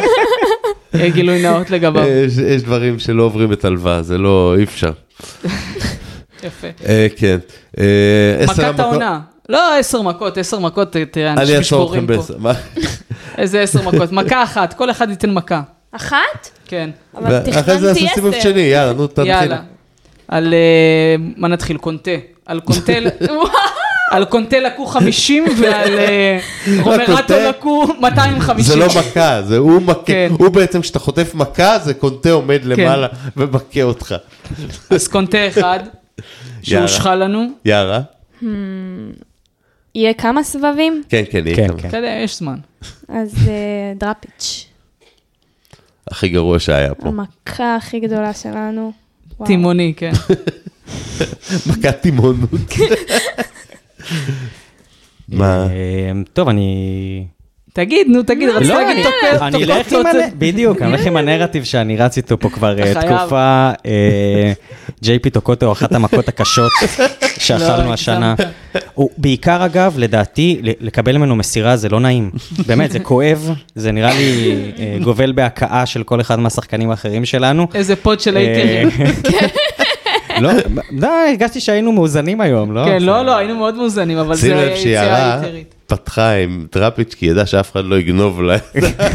גילוי נאות לגביו. יש דברים שלא עוברים את הלוואה, זה לא, אי אפשר. יפה. כן. מכת העונה. לא 10 מכות, תראה, אנשים שפורים פה. איזה 10 מכות, מכה אחת, כל אחד ייתן מכה. אחת? כן. אבל אחרי זה תכננתי עשו סיבוב 10. שני, יאללה, נו, תתחיל. יאללה. על, מה נתחיל? קונטה. על קונטה לקו 50, ועל רומרטו לקו 250. זה לא מכה, זה הוא מכה. הוא בעצם, כשאתה חוטף מכה, זה קונטה עומד למעלה ומכה אותך. אז קונטה אחד, שהושכה לנו. יאללה. יהיה כמה סבבים? כן, יהיה כמה. אתה יודע, יש זמן. אז דראפיץ'. הכי גרוע שהיה פה. המכה הכי גדולה שלנו. תימוני, כן. מכת תימונות. מה? טוב, אני... תגיד, רצה להגיד תוקף. אני אלך עם הנרטיב שאני רץ איתו פה כבר תקופה. JP טוקוטו, אחת המכות הקשות שאכלנו השנה. בעיקר אגב, לדעתי, לקבל ממנו מסירה זה לא נעים. באמת, זה כואב, זה נראה לי גובל בהקאה של כל אחד מהשחקנים האחרים שלנו. איזה פוד של היתרים. לא, הרגשתי שהיינו מאוזנים היום, לא? כן, לא, היינו מאוד מאוזנים, אבל זה יציאה היתרית. פתחה עם דראפיץ' כי ידע שאף אחד לא יגנוב לה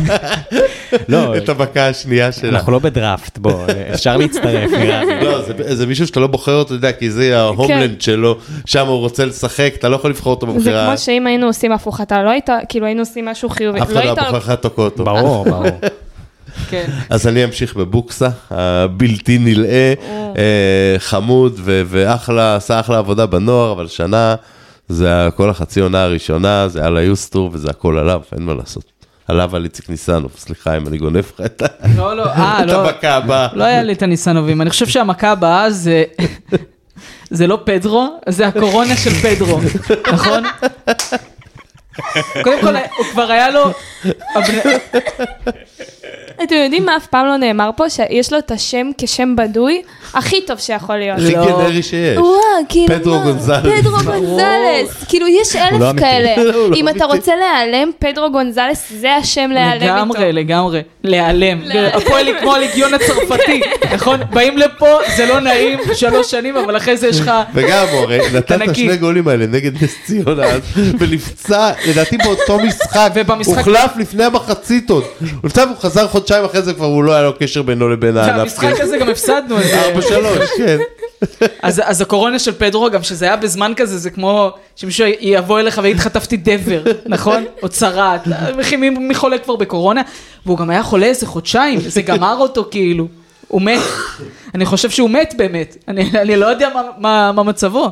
את המכה השנייה שלה. אנחנו לא בדראפט, בוא, אפשר להצטרף, נראה לי. לא, זה מישהו שאתה לא בוחר אותו, אתה יודע, כי זה ההומלנד שלו, שם הוא רוצה לשחק, אתה לא יכול לבחור אותו בבחירה. זה כמו שאם היינו עושים הפוך, אתה לא היית, כאילו היינו עושים משהו חיובי. אף אחד לא בוחר לך טוקוטו. ברור. אז אני אמשיך בבוקסה, הבלתי נלאה, חמוד ואחלה, עשה אחלה עבודה בנוער, אבל שנה זה כל החצי עונה הראשונה, זה על היוסטור וזה הכל עליו, אין מה לעשות. עליו על איציק ניסנוב, סליחה אם אני גונב לך את המכה הבאה. לא היה לי את הניסנובים, אני חושב שהמכה הבאה זה לא פדרו, זה הקורונה של פדרו, נכון? קודם כל, הוא כבר היה לו... אתם יודעים מה אף פעם לא נאמר פה? שיש לו את השם כשם בדוי הכי טוב שיכול להיות. הכי גנרי שיש. פדרו גונזלס. פדרו גונזלס. כאילו יש 1000 כאלה. אם אתה רוצה להיעלם, פדרו גונזלס זה השם להיעלם איתו. לגמרי. להיעלם. הפועל כמו הליגיון הצרפתי. נכון? באים לפה, זה לא נעים, 3 שנים, אבל אחרי זה יש לך... וגם, נתן את 2 גולים האלה נגד נס ציונה, ולפצע, לדעתי באותו משחק, הוא חלף לפני המחצית עוד. הוא חזר חודשיים אחרי זה כבר הוא לא היה לו קשר בינו לבין הענף. המשחק הזה גם הפסדנו. 4-3, כן. אז הקורונה של פדרו, גם שזה היה בזמן כזה, זה כמו שמישהו יבוא אליך ויגיד חטפתי דבר, נכון? או צרת, מי חולה כבר בקורונה, והוא גם היה חולה איזה חודשיים, זה גמר אותו כאילו, הוא מת. אני חושב שהוא מת באמת, אני לא יודע מה מצבו.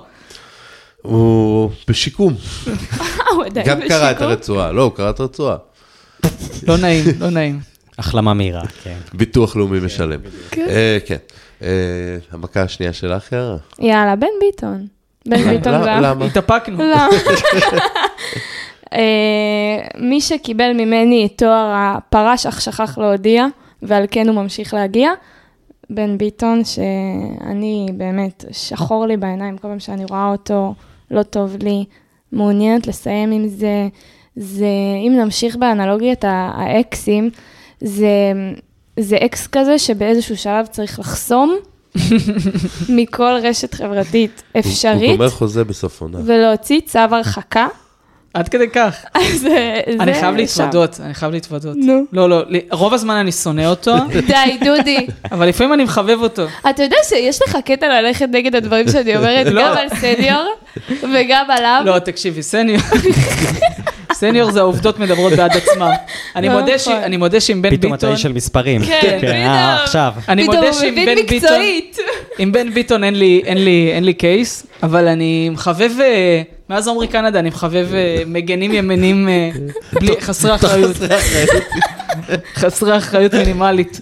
הוא בשיקום. גם קרא את הרצועה, לא, הוא קרא את הרצועה. לא נעים, לא נעים. החלמה מהירה, כן. ביטוח לאומי משלם. כן. המכה השנייה שלך, יערה? יאללה, בן ביטון. בן ביטון למה? התאפקנו. לא. מי שקיבל ממני את תואר הפרש אך שכח להודיע, ועל כן הוא ממשיך להגיע, בן ביטון, שאני באמת שחור לי בעיניים, כל פעם שאני רואה אותו, לא טוב לי, מעוניינת לסיים עם זה, אם נמשיך באנלוגיית האקסים, זה אקס כזה שבאיזשהו שלב צריך לחסום, מכל רשת חברתית אפשרית. הוא גומר חוזה בסוף עונה. ולהוציא צו הרחקה. עד כדי כך. אני חייב להתוודות. נו. לא, רוב הזמן אני שונא אותו. די, דודי. אבל לפעמים אני מחבב אותו. אתה יודע שיש לך קטע ללכת נגד הדברים שאני אומרת, גם על סניור וגם עליו? לא, תקשיבי, סניור זה העובדות מדברות בעד עצמם. אני מודה שעם בן ביטון... פתאום אתה איש של מספרים. כן, פתאום. עכשיו. אני מודה שעם בן ביטון... עם בן ביטון אין לי קייס, אבל אני מחבב... מאז עומרי קנדה, אני מחבב מגנים ימנים חסרי אחריות. חסרי אחריות מינימלית.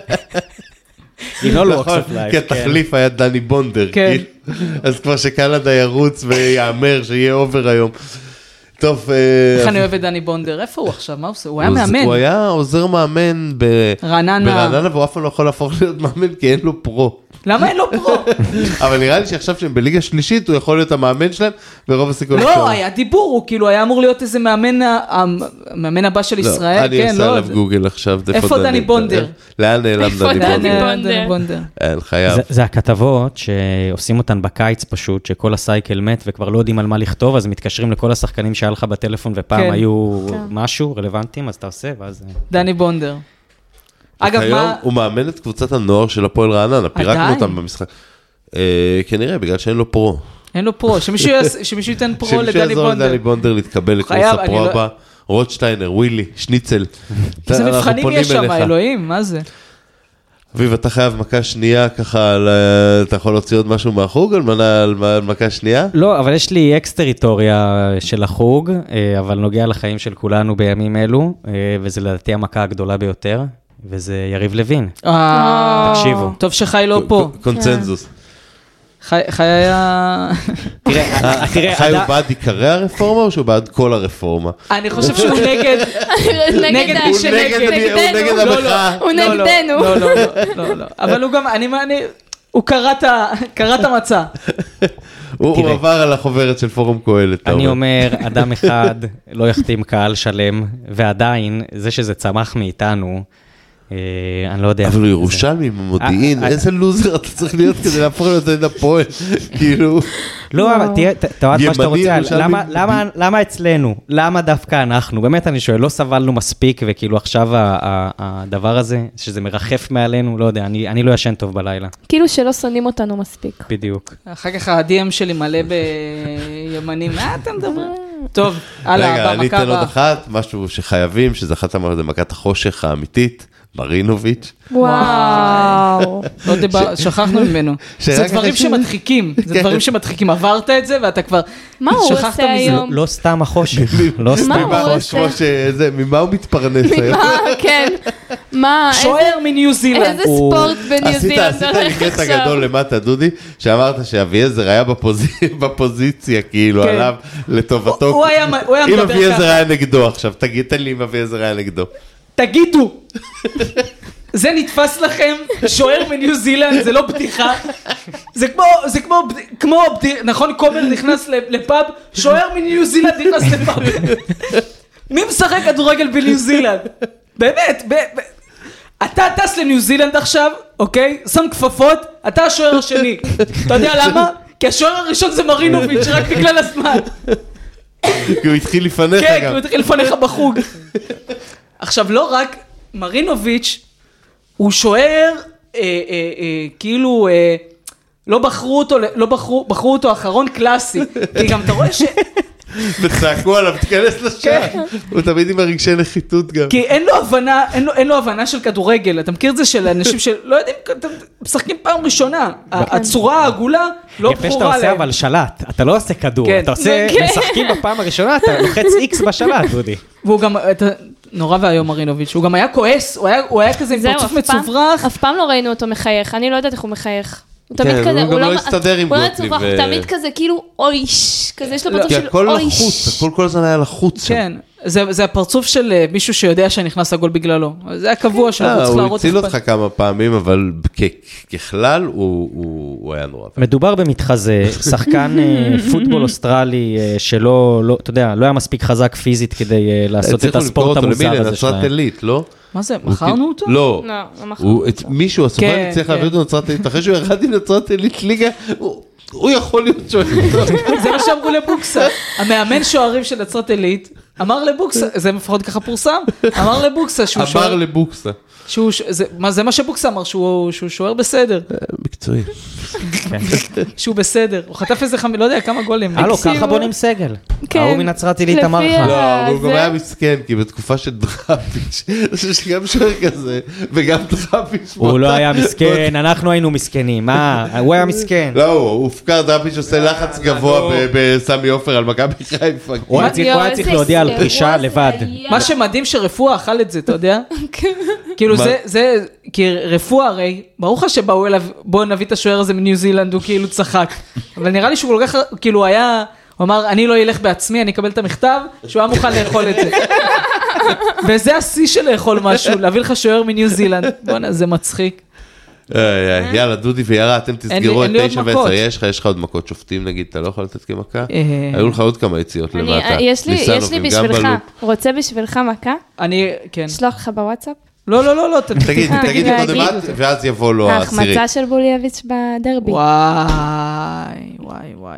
כי התחליף היה דני בונדר. אז כבר שקנדה ירוץ ויאמר שיהיה אובר היום. טוב. איך אני אוהב את דני בונדר? איפה הוא עכשיו? מה הוא עושה? הוא היה מאמן. הוא היה עוזר מאמן ברעננה, והוא אף פעם לא יכול להפוך להיות מאמן כי אין לו פרו. למה אין לו פרו? אבל נראה לי שעכשיו שהם בליגה שלישית, הוא יכול להיות המאמן שלהם, ורוב הסיכוי... לא, היה דיבור, הוא כאילו היה אמור להיות איזה מאמן הבא של ישראל. לא, אני עושה עליו גוגל עכשיו. איפה דני בונדר? לאן נעלם דני בונדר? אין, חייב. זה הכתבות שעושים אותן בקיץ פשוט, שכל הסייקל מת וכבר לא יודעים על מה לכתוב, אז מתקשרים לכל השחקנים שהיה לך בטלפון, ופעם היו משהו רלוונטיים, אז אתה עושה, ואז... דני בונדר. אגב, היום הוא מאמן את קבוצת הנוער של הפועל רעננה, פירקנו אותם במשחק. כנראה, בגלל שאין לו פרו. אין לו פרו, שמישהו ייתן פרו לדני בונדר. שמישהו יעזור לדני בונדר להתקבל לקורס הפרו הבא. רוטשטיינר, ווילי, שניצל. איזה מבחנים יש שם, אלוהים, מה זה? אביב, אתה חייב מכה שנייה, ככה, אתה יכול להוציא עוד משהו מהחוג על מכה שנייה? לא, אבל יש לי אקס-טריטוריה של החוג, אבל נוגע לחיים של כולנו בימים אלו, וזה לדעתי המכה הגדולה ביותר. וזה יריב לוין. תקשיבו. טוב שחי לא פה. קונצנזוס. חי היה... תראה, חי הוא בעד עיקרי הרפורמה או שהוא בעד כל הרפורמה? אני חושב שהוא נגד מי שנגד. הוא נגד המחאה. הוא נגדנו. לא. אבל הוא גם, הוא קרא את המצע. הוא עבר על החוברת של פורום קהלת. אני אומר, אדם אחד לא יחתים קהל שלם, ועדיין, זה שזה צמח מאיתנו, אני לא יודע. אבל הוא ירושלמי במודיעין, איזה לוזר אתה צריך להיות כדי להפוך להיות את הפועל, כאילו. לא, אבל תראה מה שאתה רוצה, למה אצלנו? למה דווקא אנחנו? באמת אני שואל, לא סבלנו מספיק, וכאילו עכשיו הדבר הזה, שזה מרחף מעלינו, לא יודע, אני לא ישן טוב בלילה. כאילו שלא שונאים אותנו מספיק. בדיוק. אחר כך ה-DM שלי מלא בימנים, מה אתה מדבר? טוב, הלאה, רגע, אני אתן עוד אחת, משהו שחייבים, שזה אחת מכת החושך האמיתית, מרינוביץ'. וואו. שכחנו ממנו. זה דברים שמדחיקים, עברת את זה ואתה כבר שכחת מזה. מה הוא עושה היום? לא סתם החושך, לא סתם החושך. ממה הוא מתפרנס היום? כן. שוער מניו זילנד. איזה ספורט בניו זילנד עשית לי קטע גדול למטה, דודי, שאמרת שאביעזר היה בפוזיציה, כאילו, עליו לטובתו. הוא היה מדבר ככה. אם אביעזר היה נגדו עכשיו, תן לי אם אביעזר היה נגדו. תגידו, זה נתפס לכם, שוער מניו זילנד, זה לא בדיחה, זה כמו, נכון, קומר נכנס לפאב, שוער מניו זילנד נכנס לפאב, מי משחק כדורגל בניו זילנד? באמת, אתה טס לניו זילנד עכשיו, אוקיי, שם כפפות, אתה השוער השני, אתה יודע למה? כי השוער הראשון זה מרינוביץ' רק בגלל הזמן. כי הוא התחיל לפניך גם. כן, כי הוא התחיל לפניך בחוג. עכשיו, לא רק מרינוביץ' הוא שוער, כאילו, לא בחרו אותו אחרון קלאסי, כי גם אתה רואה וצעקו עליו, תיכנס לשער. הוא תמיד עם הרגשי נחיתות גם. כי אין לו הבנה של כדורגל. אתה מכיר את זה של אנשים שלא יודעים, אתם משחקים פעם ראשונה. הצורה העגולה לא בחורה יפה שאתה עושה אבל שלט. אתה לא עושה כדור. אתה עושה, משחקים בפעם הראשונה, אתה לוחץ X בשלט, דודי. והוא גם, נורא והיום מרינוביץ', הוא גם היה כועס, הוא היה כזה עם פרצוף מצוברח. אף פעם לא ראינו אותו מחייך, אני לא יודעת איך הוא מחייך. הוא תמיד כן, כזה, הוא גם לא הסתדר עם גוטליב. הוא תמיד כזה כאילו אויש, כזה יש לו פרצוף של אויש. כי הכל לחוץ, הכל כל הזמן היה לחוץ שם. כן, זה הפרצוף של מישהו שיודע שנכנס לגול בגללו. זה היה קבוע שהוא צריך להראות. הוא הציל אותך כמה פעמים, אבל ככלל הוא היה נורא. מדובר במתחזה, שחקן פוטבול אוסטרלי שלא, אתה יודע, לא היה מספיק חזק פיזית כדי לעשות את הספורט המוזר הזה שלהם. נצרת עילית, לא? מה זה, מכרנו אותו? לא. לא מכרנו אותו. מישהו, הסוכן צריך להביא אותו נצרת עילית, אחרי שהוא ירד עם נצרת עילית ליגה, הוא יכול להיות שואל אותו. זה מה שאמרו לבוקסה. המאמן שוערים של נצרת עילית, אמר לבוקסה, זה לפחות ככה פורסם, אמר לבוקסה שהוא שוער... אמר לבוקסה. זה מה שבוקסה אמר, שהוא שוער בסדר. מקצועי. שהוא בסדר. הוא חטף איזה לא יודע כמה גולים. הלו, ככה בונים סגל. כן. ההוא מנצרת עילית אמר לך. לא, אבל הוא גם היה מסכן, כי בתקופה של דראפיץ', אני חושב שגם שוער כזה, וגם דראפיץ'. הוא לא היה מסכן, אנחנו היינו מסכנים. הוא היה מסכן. לא, הוא הופקר, דראפיץ' עושה לחץ גבוה בסמי עופר על מכבי חיפה. הוא היה צריך להודיע על פרישה לבד. מה שמדהים שרפואה אכל את זה, אתה יודע? כאילו זה, כי רפואה הרי, ברור לך שבאו אליו, בואו נביא את השוער הזה מניו זילנד, הוא כאילו צחק. אבל נראה לי שהוא כל כך, כאילו היה, הוא אמר, אני לא ילך בעצמי, אני אקבל את המכתב, שהוא היה מוכן לאכול את זה. וזה השיא של לאכול משהו, להביא לך שוער מניו זילנד. בוא'נה, זה מצחיק. יאללה, דודי ויארה, אתם תסגרו את 9 ו10, יש לך עוד מכות שופטים נגיד, אתה לא יכול לתת כמכה? היו לך עוד כמה יציאות למטה. יש לי בשבילך, רוצה בשבילך מכה? כן. שלוח לך בוואטסאפ? לא, תגיד קודם ואז יבוא לו העשירי. ההחמצה של בולייביץ' בדרבי. וואי.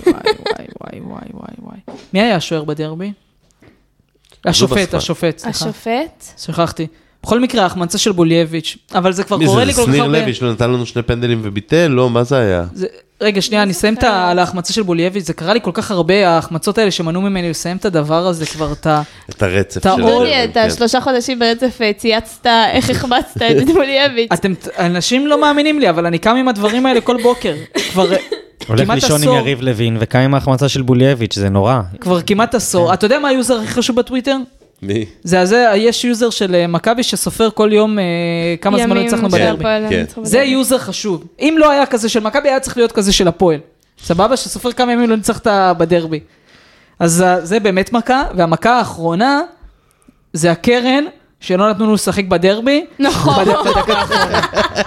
מי היה השוער בדרבי? השופט. שכחתי. בכל מקרה, ההחמצה של בולייביץ', אבל זה כבר קורה לי כל כך הרבה. שניר לוי, שלו נתן לנו 2 פנדלים וביטל, לא, מה זה היה? רגע, שנייה, אני אסיים על ההחמצה של בולייביץ', זה קרה לי כל כך הרבה, ההחמצות האלה שמנעו ממני לסיים את הדבר הזה, כבר את הרצף שלו. דודי, אתה 3 חודשים ברצף צייצת איך החמצת את בולייביץ'. אנשים לא מאמינים לי, אבל אני קם עם הדברים האלה כל בוקר, כבר הולך לישון עם יריב לוין, וקם עם ההחמצה של בולייביץ', זה נורא. כבר כמעט עשור. אתה יודע מה היוזר הכי חשוב בטוויטר? מי? יש יוזר של מכבי שסופר כל יום כמה זמן הצלחנו בדרבי. זה יוזר חשוב. אם לא היה כזה של מכבי, היה צריך להיות כזה של הפועל. סבבה? שסופר כמה ימים לא נצחת בדרבי. אז זה באמת מכה, והמכה האחרונה, זה הקרן שלא נתנו לנו לשחק בדרבי. נכון. בדקה האחרונה.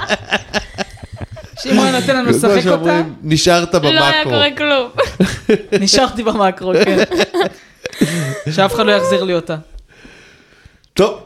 שאם הוא נתן לנו לשחק אותה. נשארת במקרו. לא היה קורה כלום. נשארתי במקרו, כן. שאף אחד לא יחזיר לי אותה. טוב.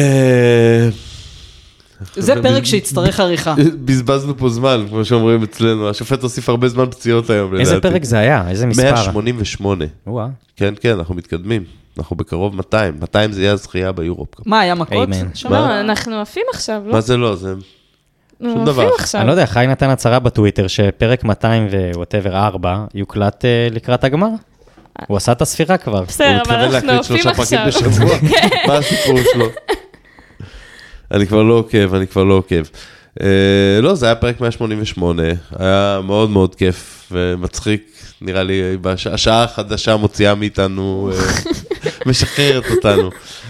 זה פרק שיצטרך עריכה. בזבזנו פה זמן, כמו שאומרים אצלנו. השופט הוסיף הרבה זמן פציעות היום. איזה פרק זה היה? איזה מספר? 188. כן, אנחנו מתקדמים. אנחנו בקרוב 200. 200 זה יהיה הזכייה ביורופ. מה, היה מכות? לא, אנחנו עפים עכשיו, לא? מה זה לא? זה שום דבר. אני לא יודע, חי נתן הצהרה בטוויטר שפרק 200 ווואטאבר 4 יוקלט לקראת הגמר. הוא עשה את הספירה כבר. בסדר, אבל אנחנו עופים עכשיו. מה הסיפור שלו? אני כבר לא עוקב. לא, זה היה פרק 188, היה מאוד מאוד כיף ומצחיק, נראה לי, השעה החדשה מוציאה מאיתנו, משחררת אותנו.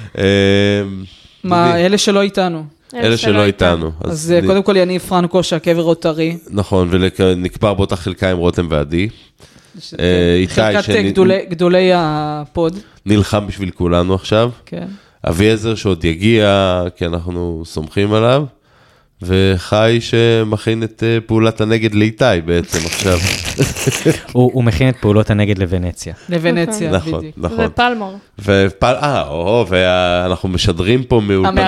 מה, אלה שלא איתנו? אלה שלא איתנו. אז קודם כל יניב פרנקו שהקבר עוד טרי. נכון, ונקבר באותה חלקה עם רותם ועדי. חלקת גדולי הפוד. נלחם בשביל כולנו עכשיו. כן. אביעזר שעוד יגיע, כי אנחנו סומכים עליו. וחי שמכין את פעולת הנגד לאיתי בעצם עכשיו. הוא מכין את פעולות הנגד לוונציה. לוונציה, נכון, נכון. ופלמור. ואנחנו משדרים פה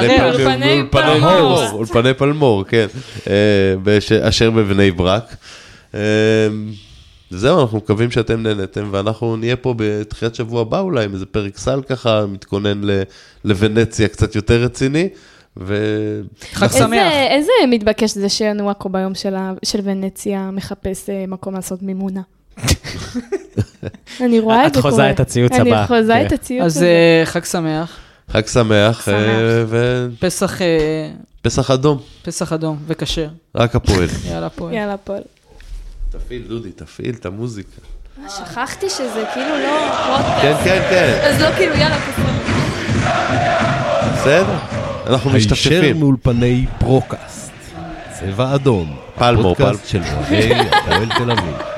מאולפני פלמור, כן. אשר בבני ברק. זהו, אנחנו מקווים שאתם נהנתם, ואנחנו נהיה פה בתחילת שבוע הבא אולי, עם איזה פרק סל ככה, מתכונן לוונציה קצת יותר רציני. חג שמח. איזה מתבקש זה שנועקו ביום של ונציה מחפש מקום לעשות מימונה. אני רואה את זה קורה. את חוזה את הציוץ הבא. אני חוזה את הציוץ אז חג שמח. חג שמח. פסח אדום. פסח אדום וכשר. רק הפועל. יאללה הפועל. יאללה הפועל. תפעיל דודי, תפעיל את המוזיקה. שכחתי שזה כאילו לא... כן. אז לא כאילו יאללה פסח. בסדר, אנחנו משתפשפים. הישר מאולפני פרוקאסט, צבע אדום, פלמו, פודקאסט של אוהדי הפועל תל אביב.